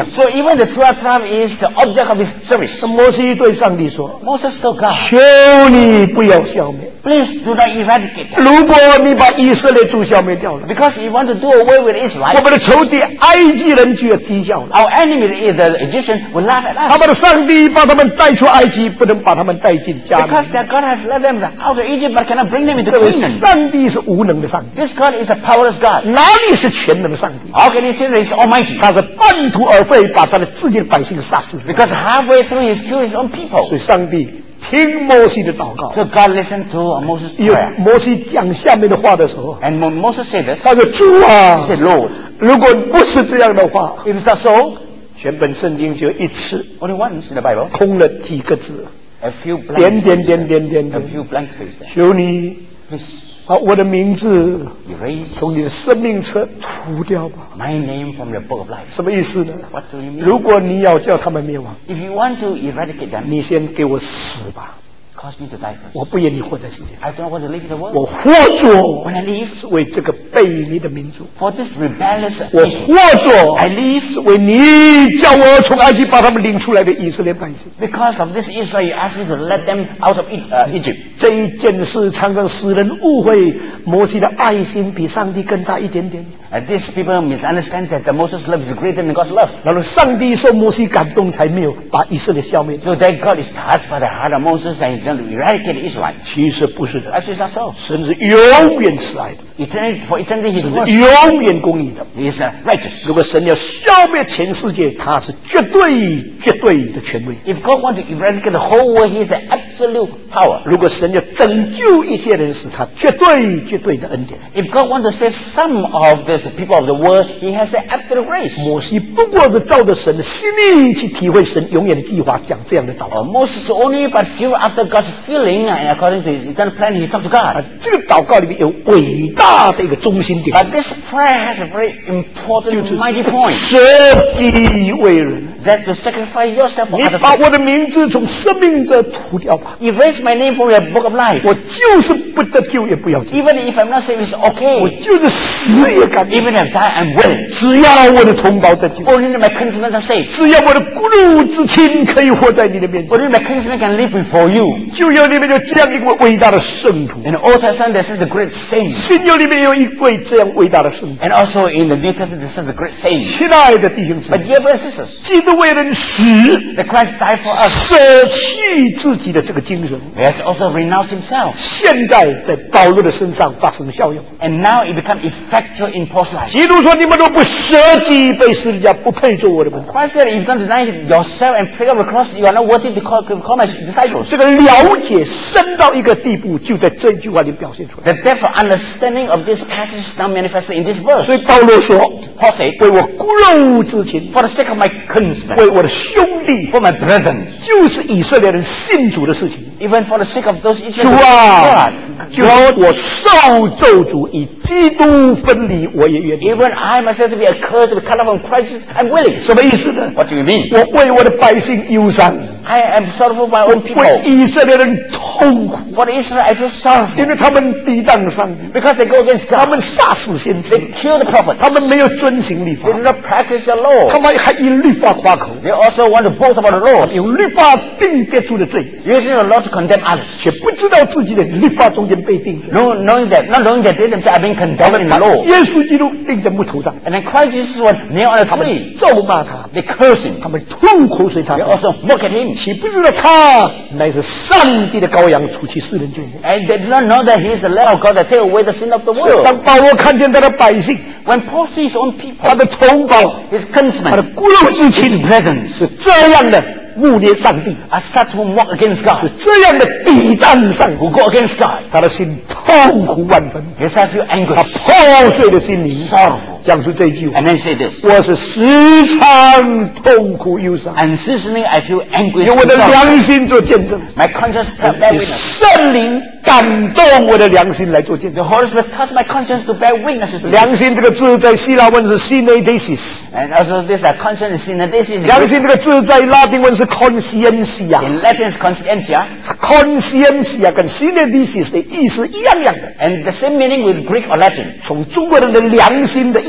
So even the twelve tribe is the object of his service. 摩西对上帝说 Moses told God, 求你不要消灭， please do not eradicate them. 如果你把以色列族消灭掉了， Because you want to do away with 我 Israel, 们的仇敌埃及人就要讥笑了。 our enemy, the Egyptian, will laugh at 他 us. 们的上帝把他们带出埃及，不能把他们带进迦南。 Because their God has led them out of Egypt, but cannot bring them into 这位 Canaan. 上帝是无能的上帝， This God is a powerless God. 哪里是全能的上帝？ How can he say that he's almighty? 他是半途而废，把他的自己的百姓杀死。 Because halfway through he's killed his own people. 所以上帝听摩西的祷告， So God listened to Moses' 有 prayer. 摩西讲下面的话的时候， And when Moses said this, 他说：“主啊 he，said, Lord, 如果不是这样的话， if it's not so, 全本圣经就一次 only once in the Bible, 空了几个字， a few blank 点点 spaces 点点点 there. A 点。 few blank spaces. 求你 Please 把我的名字 erase 从你的生命册涂掉吧。 my name from your book of life. 什么意思呢？ What do you mean? 如果你要叫他们灭亡， If you want to eradicate them, 你先给我死吧， cause me to die first. 我不愿你活在世界上。 I don't want to live in the 我 world. 活着 When I live 是为这个背你的民族， for this rebellious 我 nation, 活着 I live 是为你叫我从埃及把他们领出来的以色列百姓。 because of this Israel. You asked me to let them out of E- uh, Egypt. 这一件事常常使人误会摩西的爱心比上帝更大一点点。 And these people misunderstand that the Moses' love is greater than God's love. 然后上帝受摩西感动，才没有把以色列消灭。 So that God is touched by the heart of Moses and he's going to eradicate the Israelites. 其实不是的， Actually, it's not so. 神是永远慈爱的， Eternity, for eternity, he's 是 merciful. 永远公义的。 He is uh, righteous. 如果神要消灭全世界，他是绝对绝对的权威。 If God wants to eradicate the whole world, he is the absolute power. 如果神要拯救一些人，是他绝对绝对的恩典。 If God wants to save some of the people of the world, he has the absolute grace. 摩西不过是照着神的心意去体会神永远的计划，讲这样的祷告。 Uh, Moses only but few after God's feeling and according to his eternal plan, he talked to 啊 God. 这个祷告里面有伟大的一个中心点， But this prayer has a very important, mighty point. 舍己为人。 That to sacrifice yourself for 你 others. 把我的名字从生命这涂掉吧， Erase my name from your book of life. 我就是不得救也不要紧， Even if I'm not saved, it's 我 okay. 就是死也甘愿。 Even if I die, I'm willing. 只要我的同胞得救， Only my kinsmen are saved. 只要我的骨肉之亲可以活在你的面前， Only my kinsmen can live before you. 旧约里面有这样一位伟大的圣徒， In the Old Testament, there's such a great saint. 新约里面有一位这样伟大的圣徒。 And also in the New Testament, there's such a great saint. 亲爱的弟兄姊 But 妹， dear brothers and sisters, 基督为人死， the Christ died for us. 舍弃自己的这个精神， He has also renounced himself. 现在在保罗的身上发生效用。 And now it becomes effectual in Paul's life. 基督说：“你们若不舍己背十字架，不配做我的门徒。” Christ said, if you don't deny yourself and pick up the cross, you are not worthy to call, to call my disciples. 这个了解深到一个地步，就在这句话里表现出来。 The depth of understanding of this passage is now manifested in this verse. 所以保罗说 Paul said,：“ 为我骨肉之亲， for the sake of my kinsmen, 为我的兄弟， for my brethren, 就是以色列人信主的事情。 even for the sake of those 主 Israelites, 啊， God, 就说我受咒诅，以基督分离，我也愿意。 even I myself to be accursed, to be cut off from Christ, I'm willing. 什么意思呢？ What do you mean? 我为我的百姓忧伤， I am sorrowful for my own 为 people. 以色列人痛苦， For the Israel, I feel sorrowful 因为他们抵挡上帝， because they go against 他 God. 们杀死先知， They kill the prophet. 他们没有遵行律法 They，do not practice the 他 law. 们还以律法夸口， They also want to boast about the laws, 用律法定别出的罪， using the law to condemn others. 却不知道自己的律法中间被定罪。 No, knowing that, not knowing that they themselves are being 他 condemned 们 in 把 the law. 耶稣基督钉在木头上， And then Christ Jesus was nailed on a 他们 tree. 咒骂他， They curse him. 他们吐口水他 They 说 also mock at him. 岂不知道他乃是上帝的羔羊，除去世人罪孽。 And they do not know that he is the Lamb of God that take away the sin of the 所以 world. 当保罗看见他的百姓， When Paul sees his own 他 people, 的同胞， his 他的 kinsmen, 骨肉之 his 亲 brethren, 是这样的污蔑上帝， are such who mock against 是 God, 这样的抵挡上帝， who go against God. 他的心痛苦万分， His heart feel 他 anguish, 破碎的心灵 sorrowful. 讲出这句话 And：“ then say this, 我是时常痛苦忧伤， and ceasingly I feel anguish 用我 and 的 sorrow. 良心做见证， My conscience to bear 有 witness. 圣灵感动我的良心来做见 The 证。 Holy Spirit touched my conscience to bear witnesses to 良心这个字在希腊文是 synedesis， And also this uh, conscience is in the this is 良心这个字在拉丁文是 conscientia。 in Latin is conscientia, conscientia 跟 synedesis 的意思一样样的， and the same meaning with Greek or Latin. 从中国人的良心的意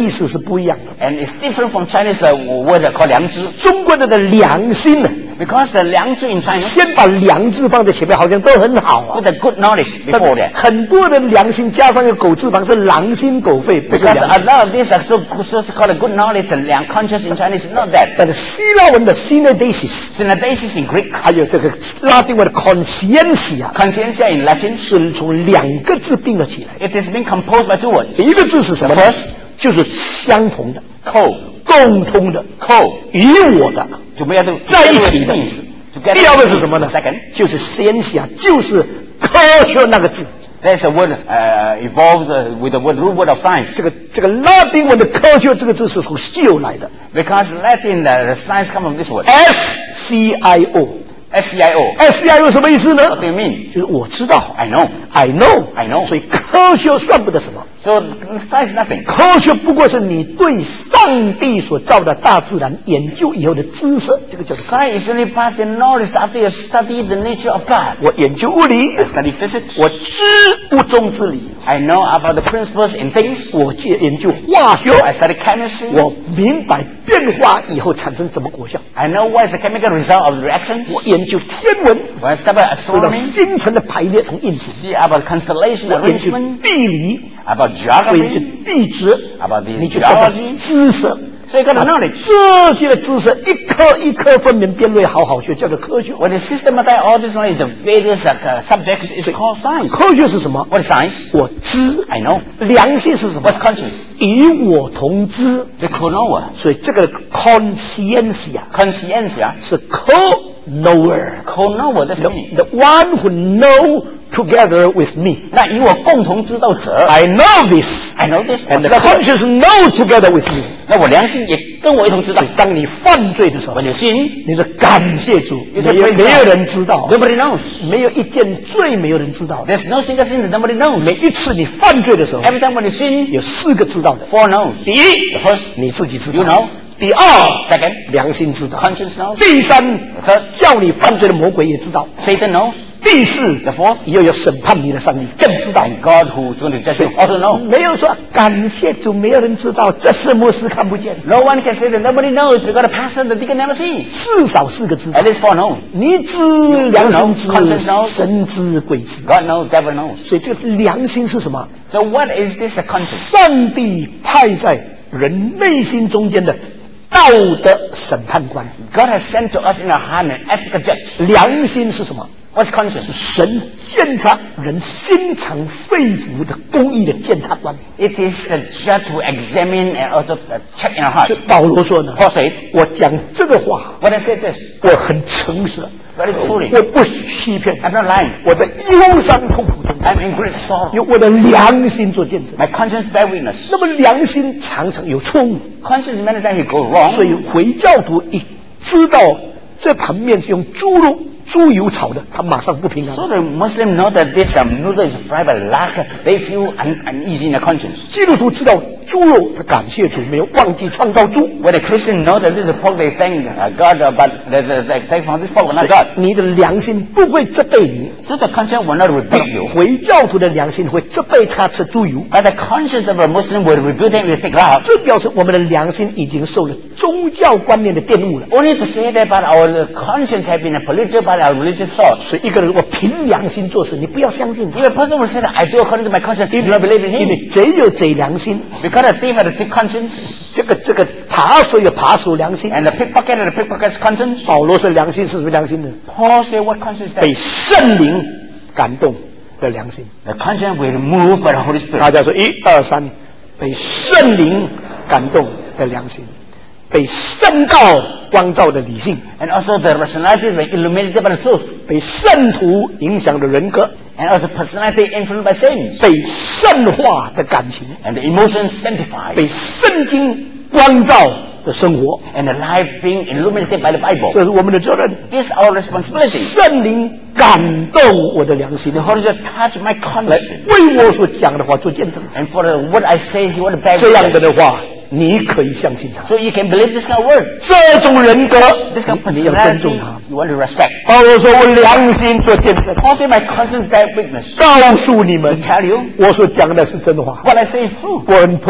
意思是不一样的。 And it's different from Chinese uh, word called 良知. 中国人的良心呢， Because the 良知 in China 先把良知放在前面，好像都很好啊。 put the good knowledge 但 before that. 很多人良心加上一个狗字旁是狼心狗肺，不是 Because 良 a 心。 lot of these are so, so called good knowledge and 良 conscious in Chinese is not that. 但是希腊文的 synodesis， Synodesis in Greek, 还有这个拉丁文的 conscientia， conscientia in Latin, 是从两个字并了起来。 it is being composed by two words. 一个字是什么呢 The first？ 就是相同的、 Co, 共通的、 co, 与我的 together, 在一起的。 together. 第二个是什么呢 Second, 就是 scientia， 就是科学那个字。 there's a word uh, evolved uh, with the word root word of science. 这个这个拉丁文的科学这个字是从 scio 来的 Because Latin, uh, the science comes from this word. ，S C I O。 S C I O. S C I O 什么意思呢 What do you mean? 就是我知道 I know. ，I know， I know. 所以科学算不得什么， So science is nothing. 科学不过是你对上帝所造的大自然研究以后的知识，这个叫做科学。 Science is only part of the knowledge after you study the nature of God. 我研究物理， I study physics. 我知物中之理， I know about the principles in things. 我借研究化学， I study chemistry. 我明白变化以后产生什么果效。 I know what is the chemical result of the reactions. 我研究天文， When I study 知道 astronomy, 星辰的排列同运行。 see about constellation 我研究 arrangement, 地理， about 我研究 geography. 地质， About the 你就得到 geology 知识。 So you got the knowledge. 这些的知识一颗一颗分门辨类，好好学，叫做科学。 When you systematize all this knowledge, the various uh, subjects is called science. 科学是什么？ What is science? 我知。 I know. 良心是什么 What's？conscience? 与我同知。 The konoa. 所以这个 conscientia Conscientia. 是 co-knower， Konoa, that's the, me. the one who know together with me. 那与我共同知道者 I know this, I know this. and 我 the 知道这个 conscience know together with me. 那我良心也跟我一同知道所以。当你犯罪的时候我，有心你的感谢主， It's 没 a 有 praise 没有 God. 人知道， Nobody knows. 没有一件罪没有人知道的。 There's no single sin that nobody knows. 每一次你犯罪的时候， Every time when you sin, 有四个知道的。 four knows. 第一 The first, 你自己知 you 道 know. 第二 Second, 良心知道 conscience knows. 第三 Third, 叫你犯罪的魔鬼也知道 Satan knows. 第四 The fourth, 又有审判你的上帝更知道 and God who is going to judge you also knows. 没有说感谢主没有人知道，这是牧师看不见， No one can say that nobody knows because the pastor, the deacon never sees. 至少四个知道 At least four know. 你知良心知 conscience knows 神知鬼知， God knows, devil knows. 所以这个良心是什么？ So what is this a conscience? 上帝派在人内心中间的道德审判官。 God has sent to us in our heart an ethical judge. 良心是什么？ What's conscience? 神监察人心肠肺腑的公义的监察官。 It is a judge who examines and also uh, check in our heart. 是保罗说呢， Paul said, 我讲这个话， when I say this, 我很诚实， very truly, 我不欺骗， I'm not lying. 我在忧伤痛苦中， I'm in great sorrow. 用我的良心做见证。 My conscience bear witness. 那么良心常常有错误， Conscience many times you go wrong. 所以回教徒一知道这盘面是用猪肉、猪油炒的，他马上不平安。 So the Muslims know that this um, noodle is fried by lard. They feel un- uneasy in their conscience. 基督徒知道猪肉，他感谢主，没有忘记创造猪。 When the Christians know that this is a pork, they thank uh, God, uh, but they, they, they thank for this pork, but not God. 你的良心不会责备你， So the conscience will not rebuke you. 回教徒的良心会责备他吃猪油。 But the conscience of a Muslim will rebuke them if they take lard. 这表示我们的良心已经受了宗教观念的玷污了。 Only to say that, but our conscience have been polluted by our religious thoughts. 所以一个人我凭良心做事，你不要相信他， If a person will say that I do according to my conscience, do not believe in 因 him. 为贼有贼良心， Because the thief has a thief conscience, 这个这个扒手有扒手良心。 and the pickpocket has a pickpocket's conscience. 保罗说良心是什么良心呢？ Paul said, what conscience is 被 that? 圣灵感动的良心。 The conscience will be moved by the Holy Spirit. 大家说一二三，被圣灵感动的良心，被圣道光照的理性， And also the rationality will be illuminated by the truth. 被圣徒影响的人格， And also personality influenced by sins. 被圣化的感情， And the emotions sanctified. 被圣经光照的生活， And the life being illuminated by the Bible. 这是我们的责任。 This is our responsibility. 圣灵感动我的良心， The Holy Spirit touch my 来 conscience. 为我所讲的话做见证。 And for the, what I say, He want to bear 这样子 witness. 的话，你可以相信他。 So you can believe this kind of word. 这种人格， This kind of 你你要尊重 personality, 他。 you want to respect. 保罗说：“我良心做见证， Paul said, my conscience bear witness. 告诉你们， Tell you, 我所讲的是真话。 what I say is true. 我很痛苦，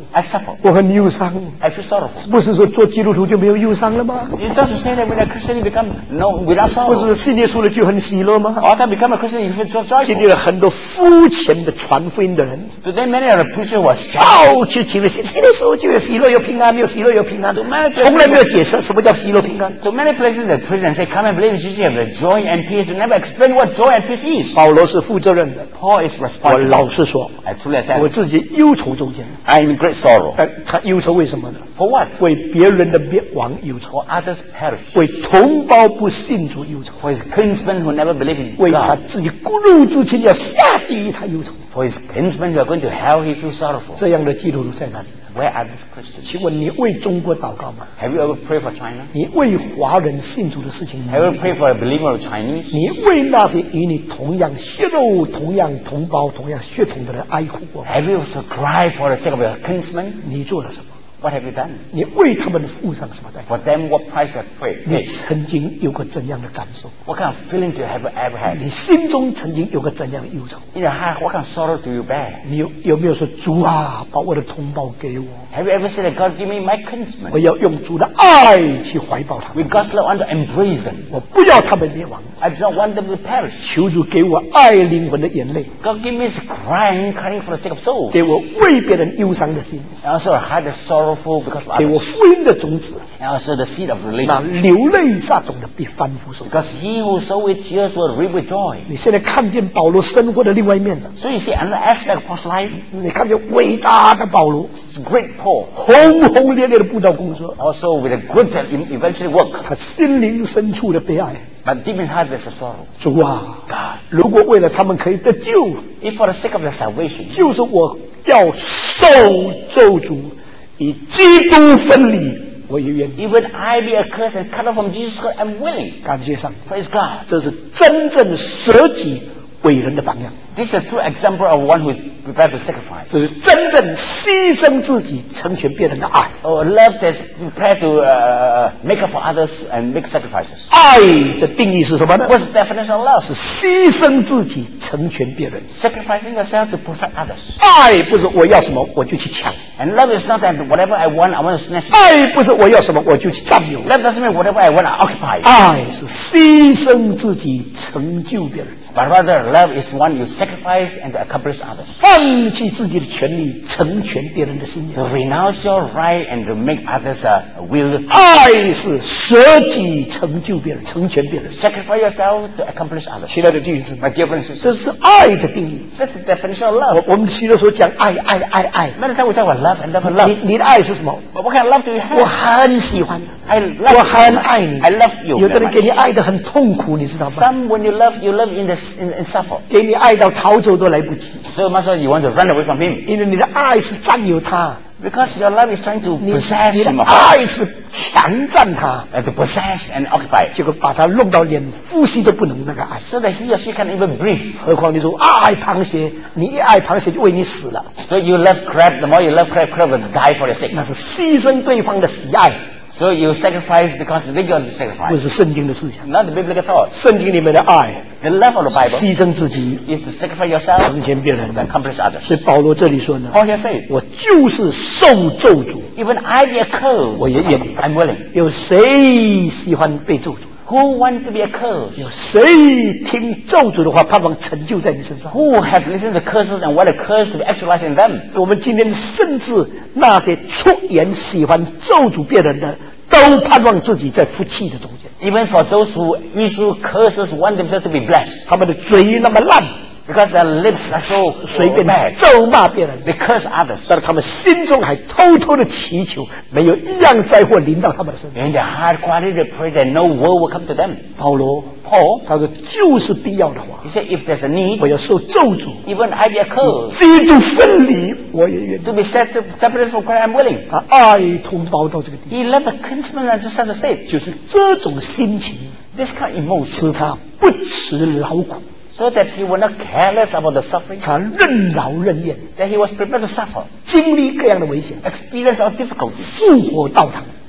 I suffer. 我很忧伤。 I feel sorrowful. 不是说做基督徒就没有忧伤了吗？ You don't say that when a Christian you become no without 不 sorrow. 是信耶稣了就很喜乐吗？ After become a Christian, you feel so 今 joyful. 天有很多肤浅的传福音的人， Today, many of the preachers were shocked. 到处提了信，信耶稣就有喜乐有平安，有喜乐有平安，从来没有解释什么叫喜乐平安。 So many places the preachers say, "Come and believe in Jesus, you have the joy and peace." They never explain what joy and peace is. 保罗是负责任的， Paul is 我 responsible. 老实说， I truly tell 我 you, 自己忧愁中间。 I am in great sorrow. 但他忧愁为什么呢？ For what? 为别人的灭亡忧愁， For others perish. 为同胞不信主忧愁， For his kinsmen who never believe in 为他 God. 自己骨肉之亲要下地狱他忧愁。 For his kinsmen who are going to hell, he feels sorrowful. 这样的基督徒在哪里？ Where are these Christians? 请问你为中国祷告吗？ Have you ever prayed for China? 你为华人信主的事情， Have you ever prayed for a believer of Chinese? 你为那些与你同样血肉、同样同胞、同样血统的人哀哭过吗？ Have you also cried for the sake of your kinsmen? 你做了什么？ What have you done? 你为他们付上什么代价？ For them, what price have you 你 paid? 曾经有过怎样的感受？ What kind of feeling do you have ever had? 你心中曾经有过怎样的忧愁？ In your heart, what kind of sorrow do you bear? 你有有没有说主啊，把我的同胞给我？ Have you ever said that God give me my kinsmen? 我要用主的爱去怀抱他们， With God's love, I want to embrace them. 我不要他们灭亡。 I do not want them to perish. 求主给我爱灵魂的眼泪， God give me this crying, crying for the sake of souls. 给我为别人忧伤的心， And also a heart that's sorrowful because of 给我 others. 福音的种子。 And also the seed of 那 religion. 流泪撒种的必翻覆收。 Because he who sow with tears will reap with joy. 你现在看见保罗生活的另外一面了， So you see another aspect of Paul's life. 你看见伟大的保罗， It's great Paul. 轰轰烈烈的布道工作， Also with a good and eventually work. 他心灵深处的悲哀。 But deep in heart there's a sorrow. 主啊， God, 如果为了他们可以得救， if for the sake of their salvation, 就是我要受咒诅，与基督分离，我也愿意。 even I be accursed and cut off from Jesus Christ, I'm willing. 感谢上帝， Praise God. 这是真正舍己为人的榜样， This is a true example of one who is prepared to sacrifice. 这是真正牺牲自己成全别人的爱。 Or love that's prepared to uh, make up for others and make sacrifices. 爱的定义是什么呢？ What's the definition of love? 是牺牲自己成全别人。 Sacrificing yourself to perfect others. 爱不是我要什么我就去抢， And love is not that whatever I want, I want to snatch it. 爱不是我要什么我就去占有， Love doesn't mean whatever I want, I occupy. 爱是牺牲自己成就别人， But rather, love is one you sacrifice and to accomplish others. 放弃自己的权利成全别人的心 To 愿。 renounce your right and to make others uh, will. 爱是舍己成就别人，成全别人。 Sacrifice yourself to accomplish others. 亲爱的弟兄姊 My 妹， dear brothers and 这 sisters, 是爱的定义。 that's the definition of 我 love. 我们许多时候讲爱爱爱爱， Many times we talk about love and love and 你 love. 你的爱是什么？ But what kind of love do you 我 have? 很喜欢， I 我 love you. 很爱你。 I love you. 有的 very 人给你 much. 爱的很痛苦，你知道吗？ Some when you love, you love in the in, in suffer. 给你爱到逃走都来不及， So much so you want to run away from him 因为你的爱是占有他， because your love is trying to 你 possess 你的 him, 爱是强占他， and to possess and occupy, 结果把他弄到连呼吸都不能那个爱。 so that he or she can't even breathe. 何况你说爱螃蟹，你一爱螃蟹就为你死了， So you love crab. The more you love crab, crab will die for your sake. 那是牺牲对方的喜爱， So you sacrifice because they want to 不 sacrifice, 是圣经的思想。 not the biblical thought. 圣经里面的爱， The love of the Bible 牺牲自己 is to sacrifice yourself 成全别人 to。accomplish others. 所以保罗这里说呢， Paul here says, 我就是受咒诅， even I be accursed, 我也愿意。 I'm willing. 有谁喜欢被咒诅？ Who want to be accursed? 有谁听咒诅的话，盼望成就在你身上？ Who have listened to curses and want a curse to be actualized in them? 我们今天甚至那些出言喜欢咒诅别人的，都盼望自己在福气的中间。 Even for those who issue curses, want themselves to be blessed. 他们的嘴那么烂， Because their lips are so, 随 so 便 bad. 咒骂别人， They curse others. 但是他们心中还偷偷的祈求，没有一样灾祸临到他们的身上。 In their heart, quietly they pray that no woe will come to them. 保罗 Paul, 他说，就是必要的话， he said, if there's a need, 我要受咒诅， even I be accursed. 基督分离，我也愿意。 To be set to, separated from Christ, I'm willing. 他爱同胞到这个地步， He left the kinsman at such a state. 就是这种心情 This kind of emotion, 使他不辞劳苦， so that he was not careless about the suffering, 他任劳任怨， that he was prepared to suffer, 经历各样的危险， experience of difficulties, 复活到堂，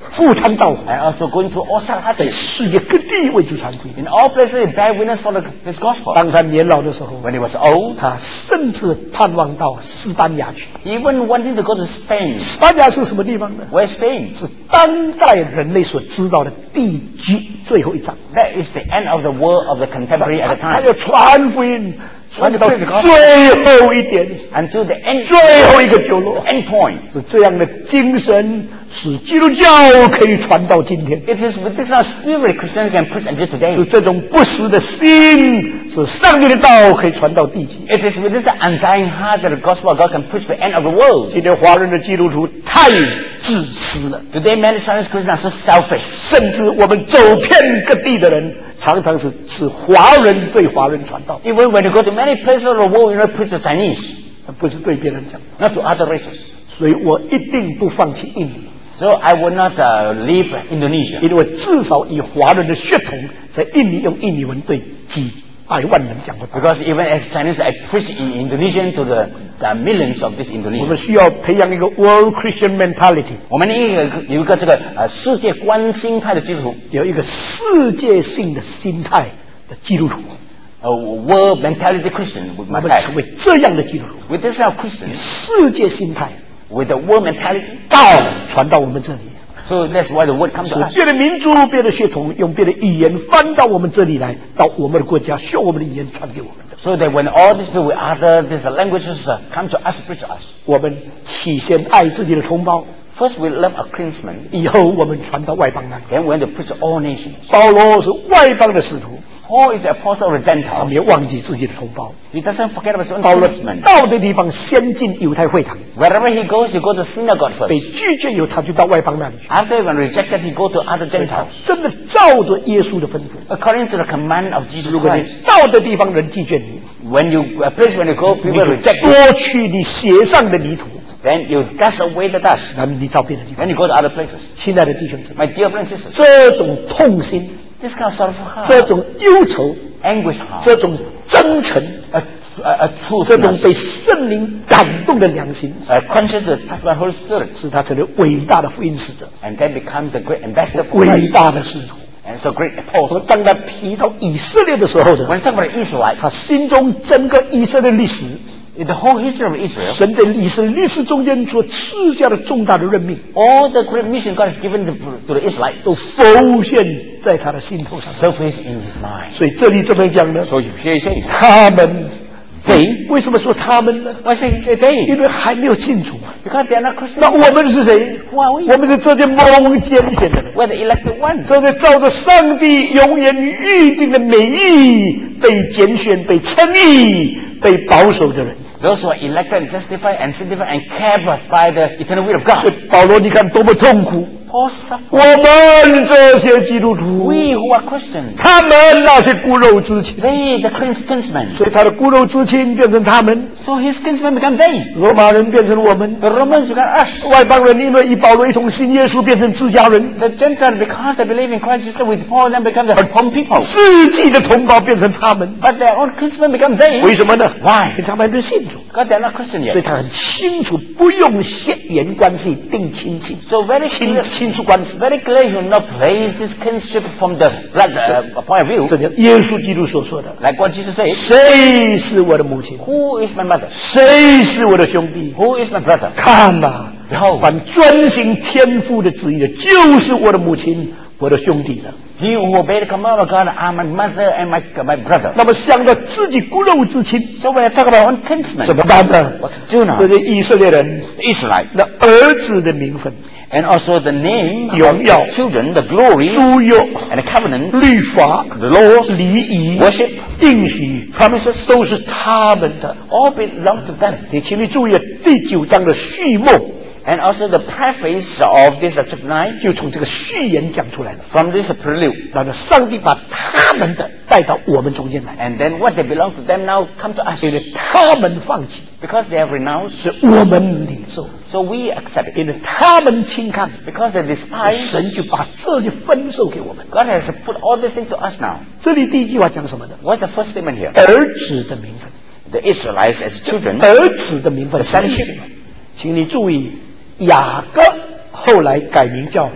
赴汤蹈火， and also going through all sorts of 在 hardships. 世界各地为主传福音。 In all places, he bear witness for the, his gospel. 当他年老的时候， When he was old, 他甚至盼望到西班牙去。 he even wanted to go to Spain. 西班牙是什么地方呢？ Where's Spain? 是当代人类所知道的地极最后一章。 That is the end of the world of the contemporary 他 at the 他 time. 要传福音，传到 When the gospel- 最后一点， Until the end, 最后一个角落。 end point. 是这样的精神，使基督教可以传到今天。 It is with this kind of spirit Christianity can preach until 是 today. 这种不死的心，使上帝的道可以传到地极。 It is with this undying heart that the gospel of God can preach the end of the world. 今天华人的基督徒太自私了， Today, many Chinese Christians are so selfish. 甚至我们走遍各地的人，常常是是华人对华人传道， Even when you go to many places of the world, you don't preach to Chinese, 不是对别人讲。 not to other races. 所以我一定不放弃印尼， So I will not uh, leave Indonesia. 因为至少以华人的血统，在印尼用印尼文对几百万人讲过道。 Because even as Chinese, I preach in Indonesian to the, the millions of this 我 Indonesians. 们需要培养一个 World Christian mentality， 我们应该有一个这个呃世界观心态的基督徒， 有一个世界性的心态的基督徒， 呃 world mentality Christian 我 must 们 have. 成为这样的基督徒， With this kind of Christians, 世界心态， with the world mentality, 道传到我们这里。 so that's why the word comes 使 to us. 别的民族、别的血统用别的语言翻到我们这里来，到我们的国家，用我们的语言传给我们的。 So that when all these people with other these languages uh, come to us, preach to us. 我们起先爱自己的同胞， First, we love our kinsmen. 以后我们传到外邦那里。 Then we want to preach to all nations. 保罗是外邦的使徒， Paul is the apostle of the 他 Gentiles. 们也忘记自己的同胞。 He doesn't forget about his own 保罗 kinsmen. 到的地方，先进犹太会堂， Wherever he goes, he goes to synagogue 被 first. 拒绝以后，他就到外邦那里去。 After when rejected, he go to other 他 Gentiles. 真的照着耶稣的吩咐。 According to the command of Jesus 如果你 Christ. 到的地方人拒绝你， When you, a place when you go, 你 people 就 reject you. 夺去你鞋上的泥土， Then you dust away the dust. 然后你到别的地方。 Then you go to other places. 亲爱的弟兄姊妹， My dear brothers and sisters, 这种痛心， this kind of sorrowful heart, 这种忧愁， anguish heart, 这种真诚， a, a, a 这种 truthfulness, 被圣灵感动的良心， a conscious the touch by Holy Spirit, 使他成为伟大的福音使者， and then becomes the great ambassador for 伟 Christ, 大的使徒。 and so great 我 apostle. 当他提到以色列的时候呢， When talking about the Israelites, 他心中整个以色列历史， in the whole history of Israel, 神在以色列历史中间所赐下的重大的任命， all the great mission God has given to, to the Israelites 都浮现在他的心头上。 surface in his mind. 所以这里这么讲呢， So here he says, 他们 they, 为什么说他们呢？ why say they? 因为还没有进主啊。 Because they are not Christians. 那我们是谁？ Who are we? 我们是这些蒙拣选的人， We're the elected ones. 这些照着上帝永远预定的美意被拣选、被称义、被保守的人。 Those who are elected and justified and sanctified and cared by the eternal will of 所以 God. 保罗，你看多么痛苦！ Paul suffered. 我们这些基督徒， We who are Christians, 他们那些骨肉之亲， they, the kinsmen. 所以他的骨肉之亲变成他们， So his kinsmen become they. 罗马人变成我们， The Romans become us. 外邦人因为与保罗一同信耶稣，变成自家人， The Gentiles, because they believe in Christ Jesus, with Paul, then become the home people. 自己的同胞变成他们。 But their own kinsmen become they. 为什么呢？ Why? 因为他们还没有信主， Because they're not Christian 所以 yet. 他很清楚，不用血缘关系定亲戚， So very 亲 clear, 亲属关系。 very clear you not place this kinship from the blood uh, point of view. 这叫耶稣基督所说的： Like what Jesus said, 谁是我的母亲？ who is my mother? 谁是我的兄弟？ Who is my brother? 看吧， Behold, 凡遵行天父的旨意的，就是我的母亲，我的兄弟了。 he who obeyed the command of God are my mother and my, my brother. 那么想到自己骨肉之亲， So when I talk about own kinsmen, 怎么办呢？ what to do now? 这些以色列人 The Israelites. 那儿子的名分、 And also the name of 荣耀、 the children, the glory 书约、 and the covenants, 律法、 the laws, 礼仪、 worship, 应许、 promises, 都是他们的。 all belong to them. 你请你注意第九章的序末， And also the preface of this uh, chapter nine, 就从这个序言讲出来了。 from this uh, prelude. 然后上帝把他们的带到我们中间来， And then what they belong to them now come to us. 因为他们放弃， Because they have renounced, 是我们领受； so we accept it. 因为他们轻看， Because they despise, 神就把这些分授给我们。 God has put all these things to us now. 这里第一句话讲什么呢？ What's the first statement here? 儿子的名分， The Israelites as children, 儿子的名分什么意思？请你注意，雅各后来改名叫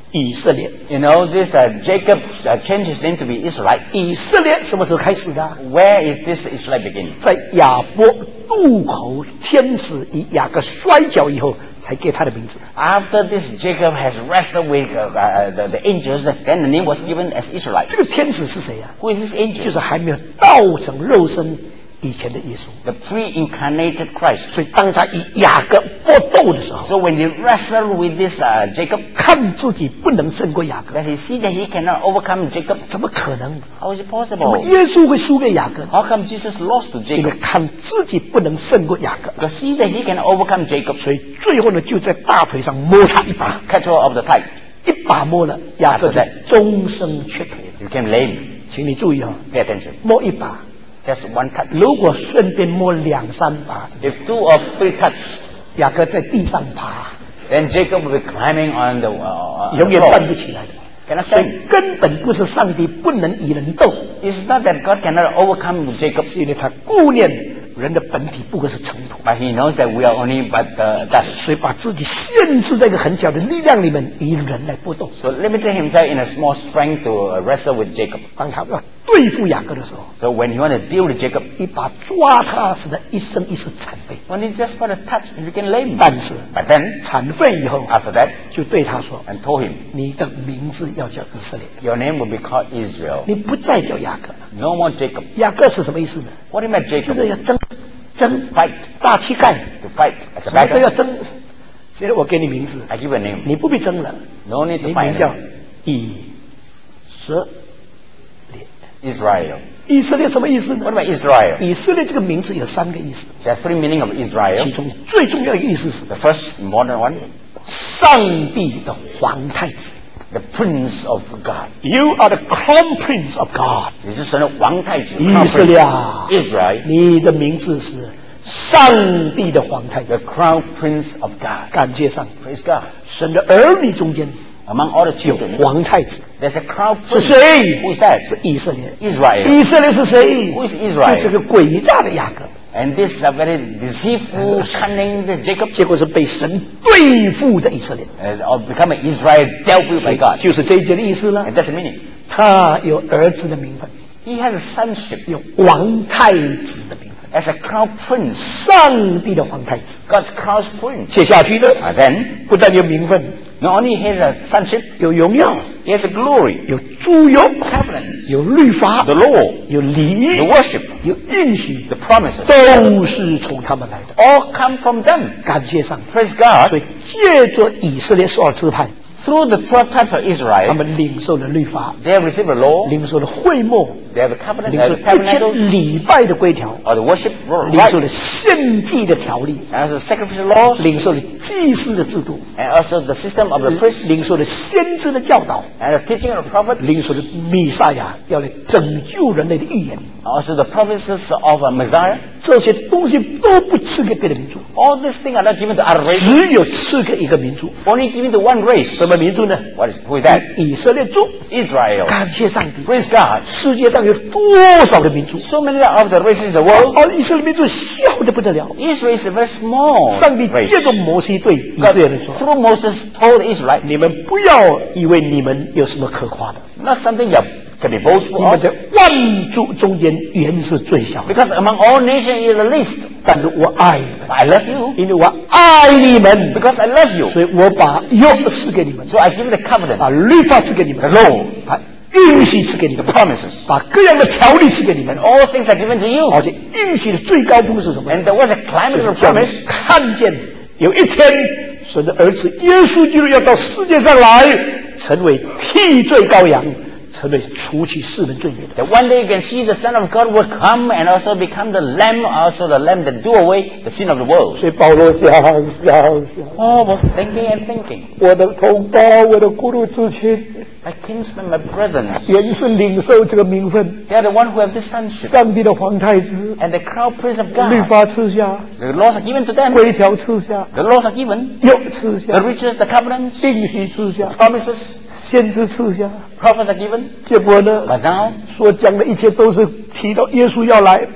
以色列。 You know, this uh, Jacob uh, changed his name to be Israelite. 以色列什么时候开始的？ Where is this Israelite begin? 在亚伯渡口，天使以雅各摔跤以后，才给他的名字。 After this, Jacob has wrestled with uh, uh, the, the angels, then the name was given as Israelite. 这个天使是谁呀、啊？ Who is this angel? 就是还没有道成肉身以前的耶稣。 The pre-incarnated Christ. 所以当他与雅各搏斗的时候， So when he wrestled with this uh, Jacob, 看自己不能胜过雅各， that he see that he cannot overcome Jacob. 怎么可能？ How is it 怎么 possible? 耶稣会输给雅各？ How come Jesus lost to 因为 Jacob? 看自己不能胜过雅各， Because see that he can overcome Jacob. 所以最后呢，就在大腿上摩擦一把， Cut her of the thigh. 一把摸了，雅各就终生瘸腿了。 You became lame. 请你注意哈、哦， Pay attention. 摸一把， Just one touch. 如果顺便摸两三把， If two or three touch, 雅各在地上爬， then Jacob will be climbing on the, uh, on 永 the 远站 floor. 不起来的。 Cannot 所以 stand. 根本不是上帝不能与人斗， It's not that God cannot overcome Jacob, 是因为他顾念人的本体不过是尘土， but he knows that we are only but uh, dust. 所以把自己限制在一个很小的力量里面，与人来搏斗。 So limited himself in a small strength to uh, wrestle with Jacob. 当他要对付雅各的时候， So when he wanted to deal with Jacob, 一把抓他，使得一生一世残废。 when he just got a touch, he became lame. 但是 But then, 残废以后， after that, 就对他说 and told him,：“ 你的名字要叫以色列， your name will be called Israel. 你不再叫雅各了。 No more Jacob. ” 雅各是什么意思呢？ What do you mean 就 Jacob? 是要争争 Fight. 大膝盖， To fight. As a 什么都 battle. 要争。现在我给你名字， I give you a name. 你不必争了， No need 你 to 名 fight. 叫以色列。 Israel. 以色列什么意思 What 呢？ about Israel? 以色列这个名字有三个意思， There are three meanings of 其 Israel. 中最重要的一个意思是 The first important one, 上帝的皇太子。 the Prince of God. You are the crown prince of God。 你是神的王太子。 以色列啊 Israel, 你的名字是上帝的皇太 the 子。 crown prince of God. 感谢上帝， Praise God. 神的儿女中间 Among all the 有 children, 皇太子， there's a crown 是 prince. 谁？ Who is that? 是以色列。 Israel. 以色列是谁？ Who is 就这 Israel? 个诡诈的雅各， And this is a very deceitful, cunning this Jacob, 结果是被神对付的以色列。 uh, or become an Israel dealt with by God. 就是这一节的意思了 And。that's the meaning. 他有儿子的名分， He has a sonship 有王太子的名分， as a crown prince, 上帝的皇太子。 God's crown prince. 接下去呢， And then, 不但有名分， not only has a sonship, 有荣耀， he has a glory, 有祝佑， covenant, 有律法， the law, 有礼仪 the，worship, 有应许， the promises, 都是从他们来的。 all come from them. 感谢上帝。 Praise God. 所以借着以色列十二支派， Through the twelve tribes of 他 Israel, 们领受了律法， they have received a law, 领受了会幕， they have a covenant, 领 they 受 have 了 a 一切 tabernacle, 礼拜的规条， or the worship 领受 right, 了献祭的条例， and also sacrificial laws, 领受了祭司的制度， and also the system of the priest, 领受了先知的教导， and the teaching of the prophet, 领受了弥赛亚要来拯救人类的预言。 also the prophecies of a Messiah. 这些东西都不赐给别的民族， All these things are not given to other races, 只有赐给一个民族。 only given to one race. 什么民族呢？ What is, who is that? 以色列族。 Israel. 感谢上帝， Praise God. 世界上有多少的民族？ So many of the races in the world, 哦，以色列民族小的不得了。 Israel is a very small 上帝 race. 借着摩西对以色 God, 列人说 through Moses told Israel,：“ 你们不要以为你们有什么可夸的， not something you can be boastful 你们 of, 在万族中间原是最小的， because among all nations you're the least. 但是我爱你们， I love you 因为我爱你们， because I love you. 所以我把约赐给你们， So I give you the covenant, 把律法赐给你们 the，law, 把应许赐给你 the 们， promises, 把各样的条例赐给你们 and。all things are given to you. 而且应许的最高峰是什么？ And there was a climate 就 of 是叫你 promise 看见有一天，神的儿子耶稣基督要到世界上来，成为替罪羔羊，成为除去世人罪孽的。 that one day you can see the Son of God will come and also become the Lamb, also the Lamb that do away the sin of the world. 所以保罗想想想， Paul was thinking and thinking, 我的同胞，我的孤独之亲， my kinsmen, my brethren, 原是领受这个名分， they are the one who have this sonship, 上帝的皇太子， and the crown prince of 律 God. 法赐下， The laws are given to them, 规条赐下， the laws are given, 又赐 the 下， riches, the covenants, 应许赐下， promises, 先知赐下。 prophets are given. 结果呢， But now, 所讲的一切都是提到耶稣要来，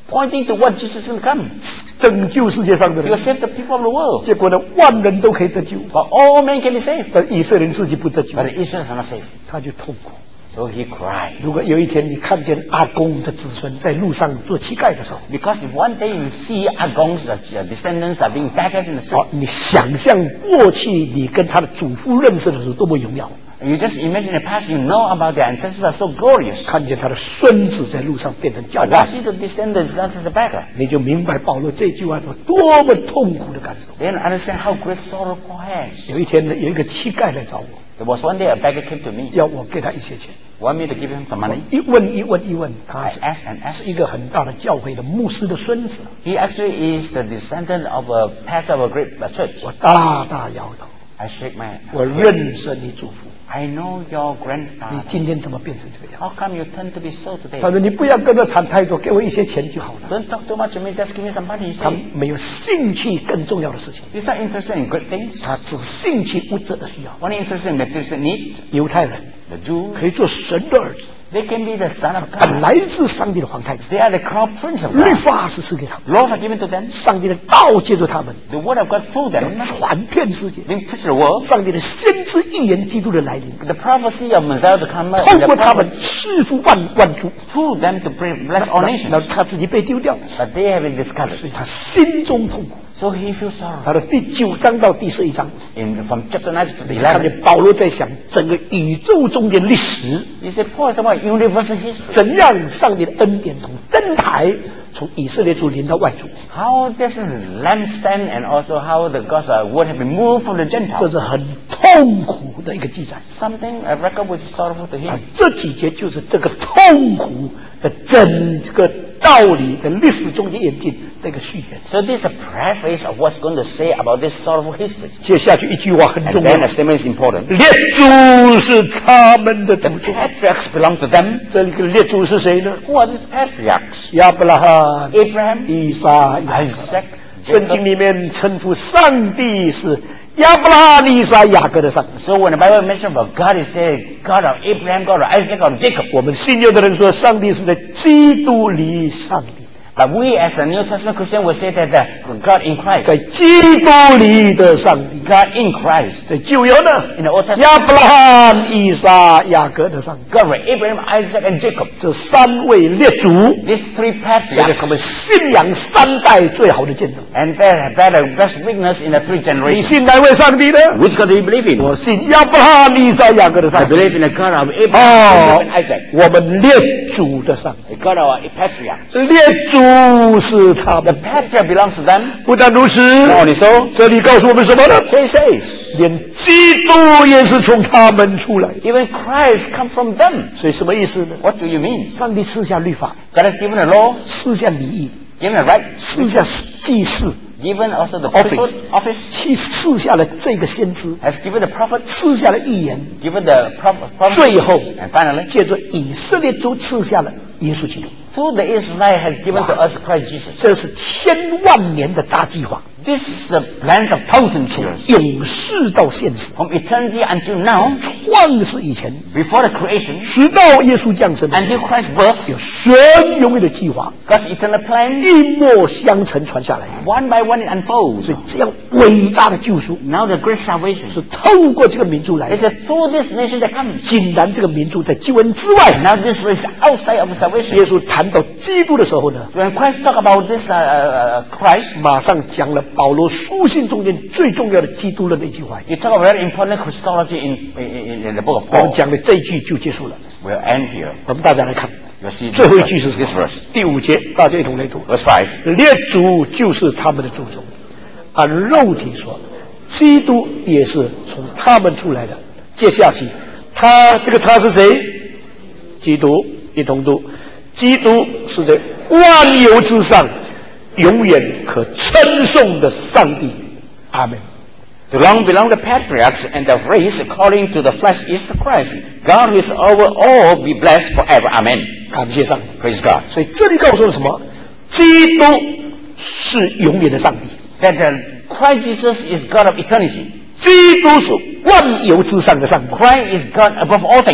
pointing to what Jesus will come. 拯救世界上的 He 人 will。save the people of the world. 结果呢，万人都可以得救， But all men can be saved. 但以色列人自己不得救 But，the Israelites are not saved. 他就痛苦。 So he cried. 如果有一天你看见阿公的子孙在路上做乞丐的时候， Because if one day you see Agong's uh, descendants are being beggars in the street, 好，你想象过去你跟他的祖父认识的时候多么荣耀， you just imagine the past, you know about their ancestors are so glorious. 看见他的孙子在路上变成叫 But 唤 now，see the descendants as a beggar. 你就明白保罗这句话有多么痛苦的感受。 Then understand how great sorrow Paul has. 有一天呢，有一个乞丐来找我， There was one day a beggar came to me, 要我给他一些钱。 want me to give him some 我 money. 一问一问一问，他 I 是 asked and asked. 是一个很大的教会的牧师的孙子， He actually is the descendant of a pastor of a great uh, church. 我大大摇头。 I shake my head. 我认识你祖父， I know your 你 grandfather. 今天怎么变成这个样 How 子？ come you turn to be so today? 他说你不要跟他谈太多，给我一些钱就好了。 Don't talk too much to me, just give me some money. He 他 said. 没有兴趣更重要的事情， He's not interested in great things. 他只兴趣物质的需要。 Only interested in materialistic need. 犹太人 The Jews, 可以做神的儿子， they can be the son of 本 God. 来是上帝的皇太子， They are the crown prince of 律 God. 法是赐给他们， Laws are given to them. 上帝的道借助他们， The word of God through 要 them 传遍世界。 being preached to the world. 上帝的先知预言基督的来临， The prophecy of Messiah to come. 透 And the 过他们 prophet 赐福万万族， through them to pray, bless all 那 nations. 他自己被丢掉， But they have been discovered. 所以他心中痛苦。 So he feels sorrow. 他的第九章到第十一章， In, from chapter nine to 你看 eleven, 见保罗在想整个宇宙中间历史， you say Paul is about universal history. 怎样上帝的恩典从灯台从以色列族临到外族， How this is lampstand and also how the God's uh, word have been moved from the 这 Gentiles. 是很痛苦的一个记载。 Something, a record which is sorrowful to 啊 him. 这几节就是这个痛苦的整个道理在历史中间演进的一个序言。 So this is a preface of what's going to say about this sorrowful history. 接下去一句话很 And 重 then 要 a，statement is important. 列祖是他们的 The 祖宗。 patriarchs belong to them. 这个列祖是谁呢？ Who are these patriarchs? 亚伯拉罕、 Abraham, 以撒、雅各。 Isaac, 圣经 Jacob. 里面称呼上帝是亚伯拉罕、以撒、雅各的上帝。 So when the Bible mentions about God, it says God of Abraham, God of Isaac, God of Jacob. 我们信有的人说，上帝是在基督里上帝， But we as a New Testament Christian will say that the God in Christ, 在基督里的上帝。 God in Christ, 在旧约呢， in the Old Testament, 亚伯拉罕、以撒、雅各的上帝。 God of Abraham, Isaac, and Jacob. 这三位列祖， These three 这是他们 patriarchs, 信仰三代最好的见证。 and they bear the best witness in the three 你 generations. 信哪位上帝呢？ Which God do you believe in? 我信亚伯拉罕、以撒、雅各的 I 上帝。 believe in the God of Abraham, 哦 Jacob, and Isaac. 我们列祖的上帝， The God of our patriarchs. 列祖是他 The 们。 patriarch belongs to them. 不但如此， Not only so, 这里告诉我们什么呢？ he says, 连基督也是从他们出来。 even Christ comes from them. 所以什么意思呢？ What do you mean? 上帝赐下律法， God has given a law, 赐下礼仪， given a right, 赐下祭祀， given also the Office. priesthood office, 赐赐下了这个先知， has given the prophet, 赐下了预言， given the prophet, 最后 and finally, 借着以色列族赐下了耶稣基督。 through the Israelite has given to us Christ Jesus. 这是千万年的大计划， This is the plan of thousands years. 永世到现实， From eternity until now, 创世以前， before the creation, 直到耶稣降生， until Christ's birth, 有神永远的计划， God's eternal plan, 一脉相承传下来。 one by one it unfolds. 所以这样伟大的救赎， Now the great salvation 是透过这个民族来 is 的。 that through this nation that comes. 竟然这个民族在救恩之外， Now this is outside of salvation. 耶稣谈到基督的时候呢， When Christ talk about this uh, uh, Christ, 马上讲了保罗书信中间最重要的基督论的一句话。 you talk about very important Christology in, in, in the book of 我们 Paul. 讲的这一句就结束了。 We'll end here. 我们大家来看 You'll see 最 this 后一 verse, 句是什 this 么 verse.？ 第五节，大家一同来读。 Verse five. 列祖就是他们的祖宗，按肉体说，基督也是从他们出来的。接下去，他这个他是谁？基督，一同读。基督是在万有之上，永远可称颂的上帝。阿门。 To long belong the patriarchs and the race according to the flesh is the Christ. God who is over all be blessed forever. Amen. 感谢上帝。 Praise God. 所以这里告诉我们什么？基督是永远的上帝， That uh, Christ Jesus is God of eternity. 基督是万有之上的上帝， Christ is God above all things.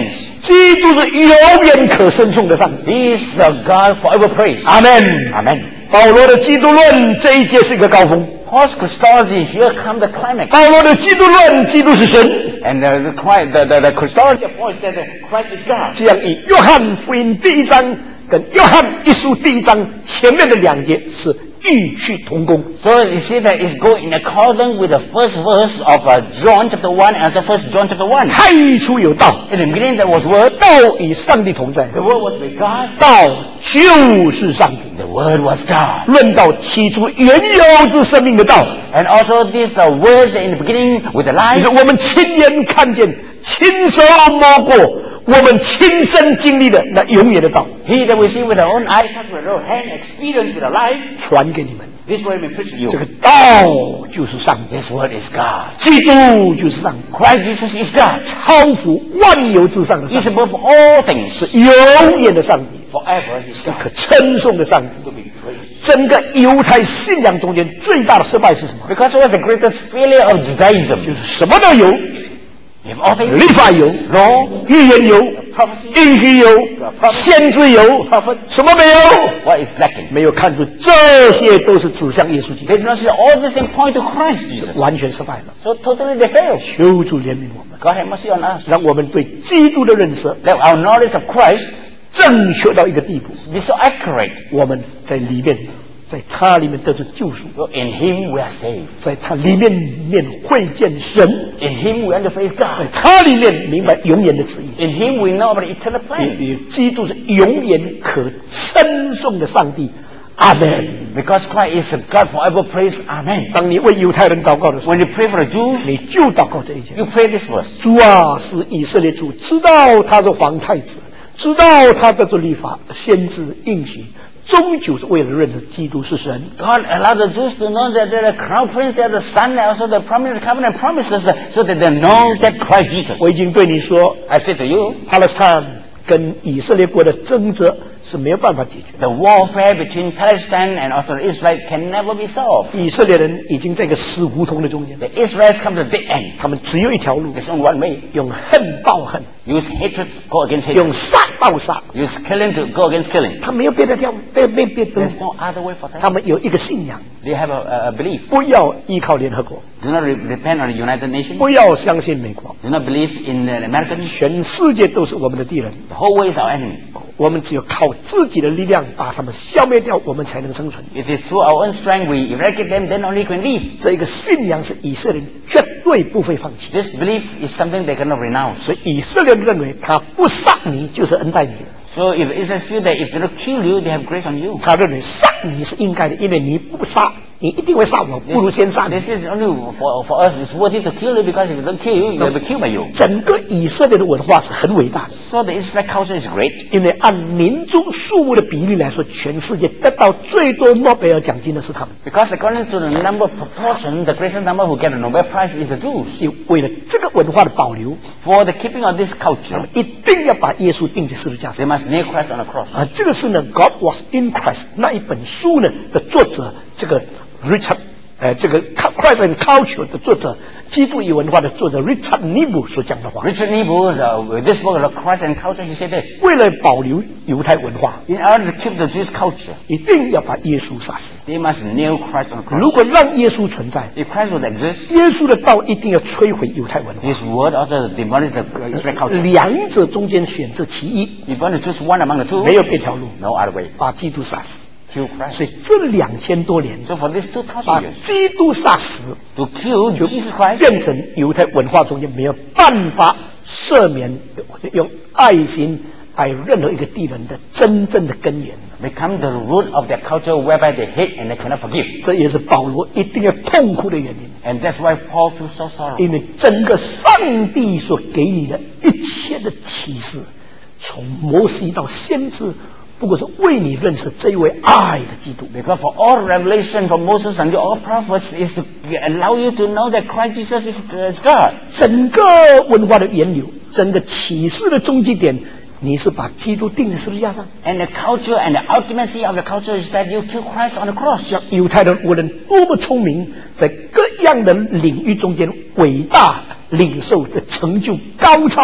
基督是永远可称颂的上帝。 He is a God forever praised. 阿门。 Amen. 保罗的基督论这一节是一个高峰。 Paul's Christology, here come the climax. 保罗的基督论，基督是神。 And the, the, Christ- the, the, the Christology of Paul is that Christ is God. 这样以约翰福音第一章跟约翰一书第一章前面的两节是异曲同工。 So you see that it's going in accordance with the first verse of uh, John chapter one and the first John chapter one. 太初有道， In the beginning there was Word. 道与上帝同在， The Word was with God. 道就是上帝。 The Word was God. 论到起初原有之生命的道， And also this the Word in the beginning with the 就 life. 是我们亲眼看见、亲手摸过、我们亲身经历的那永远的道， He that we see with our own eyes, touch with our own hand, experience with our life. 传给你们。 This word may preach to you. 这个道就是上帝， This word is God. 基督就是上帝， Christ Jesus is God. 超乎万有之上的 He 上 is 帝， above all things. 是永远的上帝， Forever He is 是 God. 可称颂的上帝。 To be praised. 整个犹太信仰中间最大的失败是什么？ Because it was the greatest failure of 就 Judaism. 是什么都有， You have all things. 律法有， Law, 预言有， prophecy. 应许有，先知有，什么没有？ What is lacking? 没有看出这些都是指向耶稣基督， They do not see all the same point to Christ Jesus. 完全失败了。 So totally they failed. 求主怜悯我们， God have mercy on us. 让我们对基督的认识 Let our knowledge of Christ 正确到一个地步， be so accurate. 我们在里面，在他里面得到救赎， So in Him we are saved. 在他里面面会见神， In Him we underface 在 God. 他里面明白永远的旨意。 In Him we know about the eternal plan. 因为基督是永远可称颂的上帝。阿门。 Because Christ is a God forever praised. Amen. 当你为犹太人祷告的时候， When you pray for the Jews, 你就祷告这一节。 you pray this verse. 主啊，是以色列主，知道他是皇太子，知道他的做律法、先知、应许，终究是为了认识基督是神。 God allowed the Jews to know that they're the crown prince, they're the son, and also the promise, covenant promises, that, so that they know that Christ Jesus. 我已经对你说， I said to you, 巴勒斯坦跟以色列国的争执是没有办法解决的。 the warfare between Palestine and also Israel can never be solved. 以色列人已经在一个死胡同的中间， The Israelites come to the dead end. 他们只有一条路， There's only one way. 用恨报恨， Use hatred, go against 用 hatred. 杀报杀， Use killing to go against killing. 他没有别的条，没没别的 There's no other way for 他 them. 们有一个信仰， They have a, a, a belief. 不要依靠联合国， Do not re- depend on the United Nations. 不要相信美国， Do not believe in the Americans. 全世界都是我们的敌人， The whole world is our enemy. 我们只有靠自己的力量把他们消灭掉，我们才能生存。 It is through our own strength we eradicate them, then only can live. 这一个信仰是以色列人绝对不会放弃， This belief is something they cannot renounce. 所以以色列人认为他不杀你就是恩待你的， So if Israel feel that if they don't kill you, they have grace on you. 他认为杀你是应该的，因为你不杀，你一定会杀我，不如先杀你。 This is only for, for us. It's worthy to kill you because if you don't kill you, you will be killed by you. 整个以色列的文化是很伟大的， So the Israelite culture is great. 因为按民族数目的比例来说，全世界得到最多诺贝尔奖金的是他们。 Because according to the number proportion, the greatest number who get a Nobel Prize is the Jews. 因为为了这个文化的保留， For the keeping of this 他 culture, 们一定要把耶稣钉在十字架上。 they must nail Christ on the cross. 啊，这个是呢，《God Was in Christ》那一本书呢的作者，这个 Richard， 呃，这个 Christ and Culture 的作者，基督与文化的作者 Richard Niebuhr 所讲的话。 Richard Niebuhr, uh, this book of Christ and culture, he said this. 为了保留犹太文化， In order to keep the Jewish culture, 一定要把耶稣杀死。 they must nail Christ on the cross. 如果让耶稣存在， If Christ would exist, 耶稣的道一定要摧毁犹太文化。 his word also demolish the Israelite culture. 两者中间选择其一， If you want to choose one among the two, 没有别条路， no other way. 把基督杀死。 Kill Christ. 所以这两千多年， So for these two 把 thousand years, 基督杀死， to kill 就 Jesus Christ, 变成犹太文化中间没有办法赦免用爱心爱任何一个地人的真正的根源。 become the root of their culture whereby they hate and they cannot forgive. 这也是保罗一定要痛苦的原因， And that's why Paul feels so sorrow. 因为整个上帝所给你的一切的启示，从摩西到先知，不过是为你认识这一位爱的基督。 Because for all revelation from Moses and all prophets is to allow you to know that Christ Jesus is, is God. 整个文化的源流，整个启示的终极点，你是把基督钉在十字架上。 And the culture and the ultimacy of the culture is that you kill Christ on the cross. 像犹太人无论多么聪明，在各样的领域中间伟大领受的成就高超到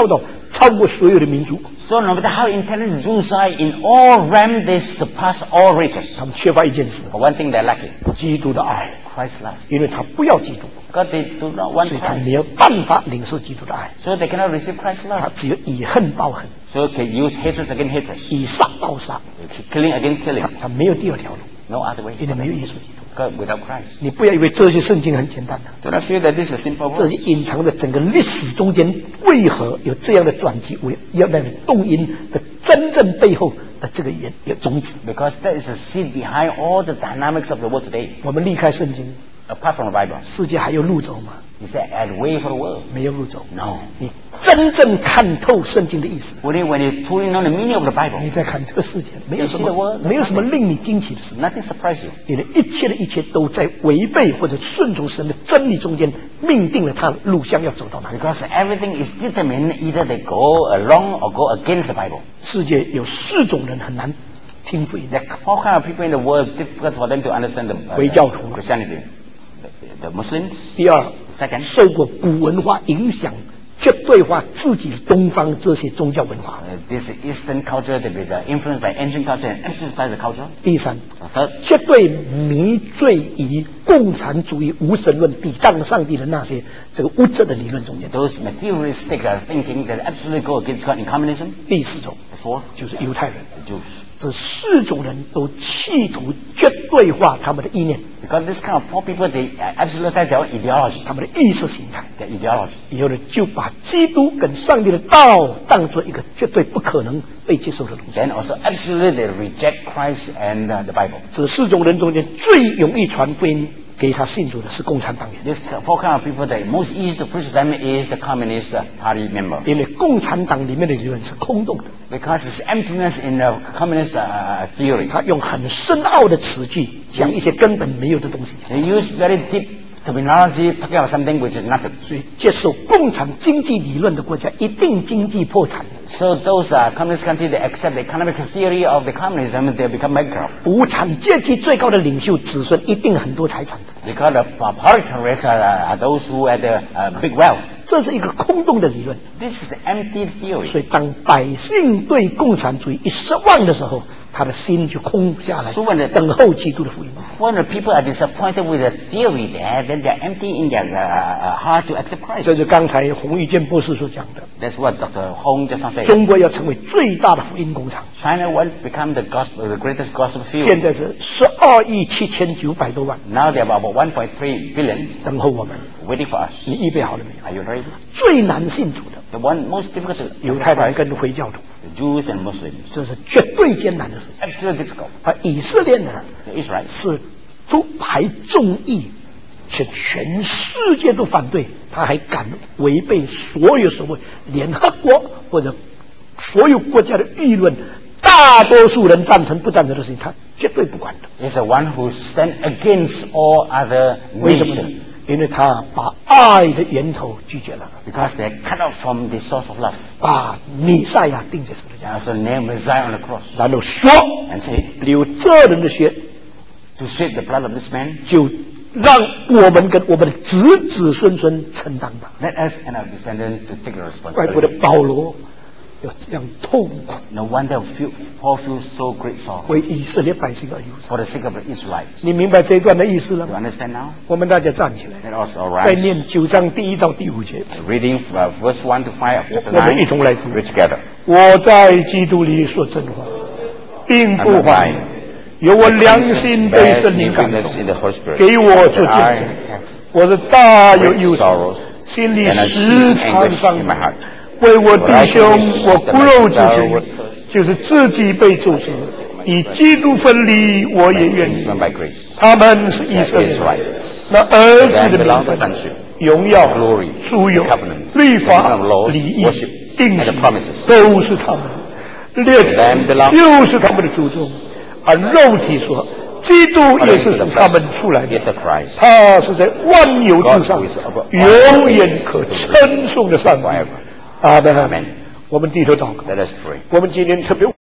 超过所有的民族。 So no matter how intelligent Jews are, in all realms they surpass all races. 他们缺乏一件事， But one thing they're lacking: 基督的爱， Christ's love. 因为他不要基督， Because they do not want 所以他 Christ. 没有办法领受基督的爱， So they cannot receive Christ's 他 love. 只有以恨报恨， So they use hatred against hatred, 以杀报杀， killing against killing. 他没有第二条路， No other way. 因为没有耶稣基督。 Because without Christ. 你不要以为这些圣经很简单的， Do not feel that this is simple 这 words. 些隐藏在整个历史中间，为何有这样的转机？为要那个动因的真正背后的这个原有种子。 Because that is the seed behind all the dynamics of the world today. 我们离开圣经， Apart from the Bible, 世界还有路走吗？ is there a way for the world? 没有路走。 No. 你真正看透圣经的意思， Only when you truly know the meaning of the Bible, 你再看这个世界，没有什 You see the 么 world? 没有什么令你惊奇的事， nothing surprises you. 因为一切的一切都在违背或者顺从神的真理中间，命定了他路向要走到哪里。 Because everything is determined, either they go along or go against the Bible. 世界有四种人很难听福音 There are four kind of people in the world, difficult for them to understand the, uh, 回教徒 Christianity. The, the Muslims, 第二， second, 受过古文化影响，绝对化自己东方这些宗教文化。 uh, this Eastern culture, they be uh, influenced by ancient culture and emphasized the culture. 第三， Third, 绝对迷醉于共产主义无神论抵挡上帝的那些这个物质的理论中间。 those materialistic uh, thinking that absolutely go against God in communism. 第四种 The fourth, 就是犹太人， the Jews. 这四种人都企图绝对化他们的意念， Because this kind of poor people, they uh, absolutize their own ideology, 他们的意识形态。 their ideology. 以后呢，就把基督跟上帝的道当做一个绝对不可能被接受的东西。 Then also absolutely they reject Christ and uh, the Bible. 这四种人中间最容易传福音给他信主的是共产党员， This four kind of people that most easy to preach to them is the Communist uh, Party member. 因为共产党里面的理论是空洞的， Because it's emptiness in the Communist uh, theory. 他用很深奥的词句讲一些根本没有的东西， They use very deep terminology talking about something which is nothing. 所以接受共产经济理论的国家一定经济破产。 So those uh, communist countries that accept the economic theory of the communism, they become bankrupt. 无产阶级最高的领袖子孙一定很多财产的， Because the uh, proletariats are, are those who had the uh, big wealth. 这是一个空洞的理论。 This is empty theory. 所以当百姓对共产主义一失望的时候，他的心就空下来， So when the- 等候基督的福音。 When the people are disappointed with the theory there, then they're empty in their uh, uh, heart to accept 这 Christ. 是刚才洪玉健博士所讲的， That's what Doctor Hong just now said. 中国要成为最大的福音工厂。 China will become the gospel, the greatest gospel 现 field. 在是十二亿七千九百多万， Now they have about one point three billion 等候我们。 waiting for us. 你预备好了没有？ Are you ready? 最难信主的 The one most difficult to 犹 accept 太人 Christ, 跟回教徒， the Jews and Muslims. 这是绝对艰难的事。 Absolutely difficult. 而以色列呢， The Israelites, 是独排众议，且全世界都反对，他还敢违背所有所谓联合国或者所有国家的议论，大多数人赞成不赞成的事情，他绝对不管的。 is the one who stand against all other 为什么呢 nations.？ 因为他把爱的源头拒绝了， Because they're cut off from the source of love. 把弥赛亚钉在十字 They 架上， also name Messiah on the cross 然后说 and say, 流这人的血， to shed the blood of this man, 就让我们跟我们的子子孙孙承担吧。 let us and our descendants to take the 怪不得 responsibility. 保罗要这样痛苦， No wonder feel, Paul feels so great sorrow 为以色列百姓而忧伤。 for the sake of the Israelites. 你明白这一段的意思了 You 吗？ understand now? 我们大家站起来， Let us all 再 rise. 念九章第一到第五节， Reading uh, verse one to five of chapter 我们一 nine. 同来读。 Read together. 我在基督里说真话，并不谎言，有我良心被圣灵感动， in the Holy Spirit. 给我做 That I 见证。 have 我是大有 great 忧愁， sorrows 心里 and 时 unspeakable 常 anguish 伤 in my heart. 为我弟兄， For I wish 我 that 骨 my 肉之 sorrow 亲 would-， 就是自己被主持，以基督分离，我也愿意。 Kinsmen by grace. 他们是以色列人， Israelites. 那儿 To 子 them 的 belong 名 the 分、 sonship, 荣耀、 glory, 属有 covenants, 律 the 法 kingdom of law, 礼义 worship, 定 and 旨 the promises. 都是他们， To 列 them belong- 就是他们的祖宗。而肉体说，基督也 According 是 to the 从他们 flesh 出来的 is the Christ. 他是在万有之上 God who is above all 永远可称颂的上帝。 Forever. 阿门 Amen. 我们低头祷告， Let us pray. 我们今天特别。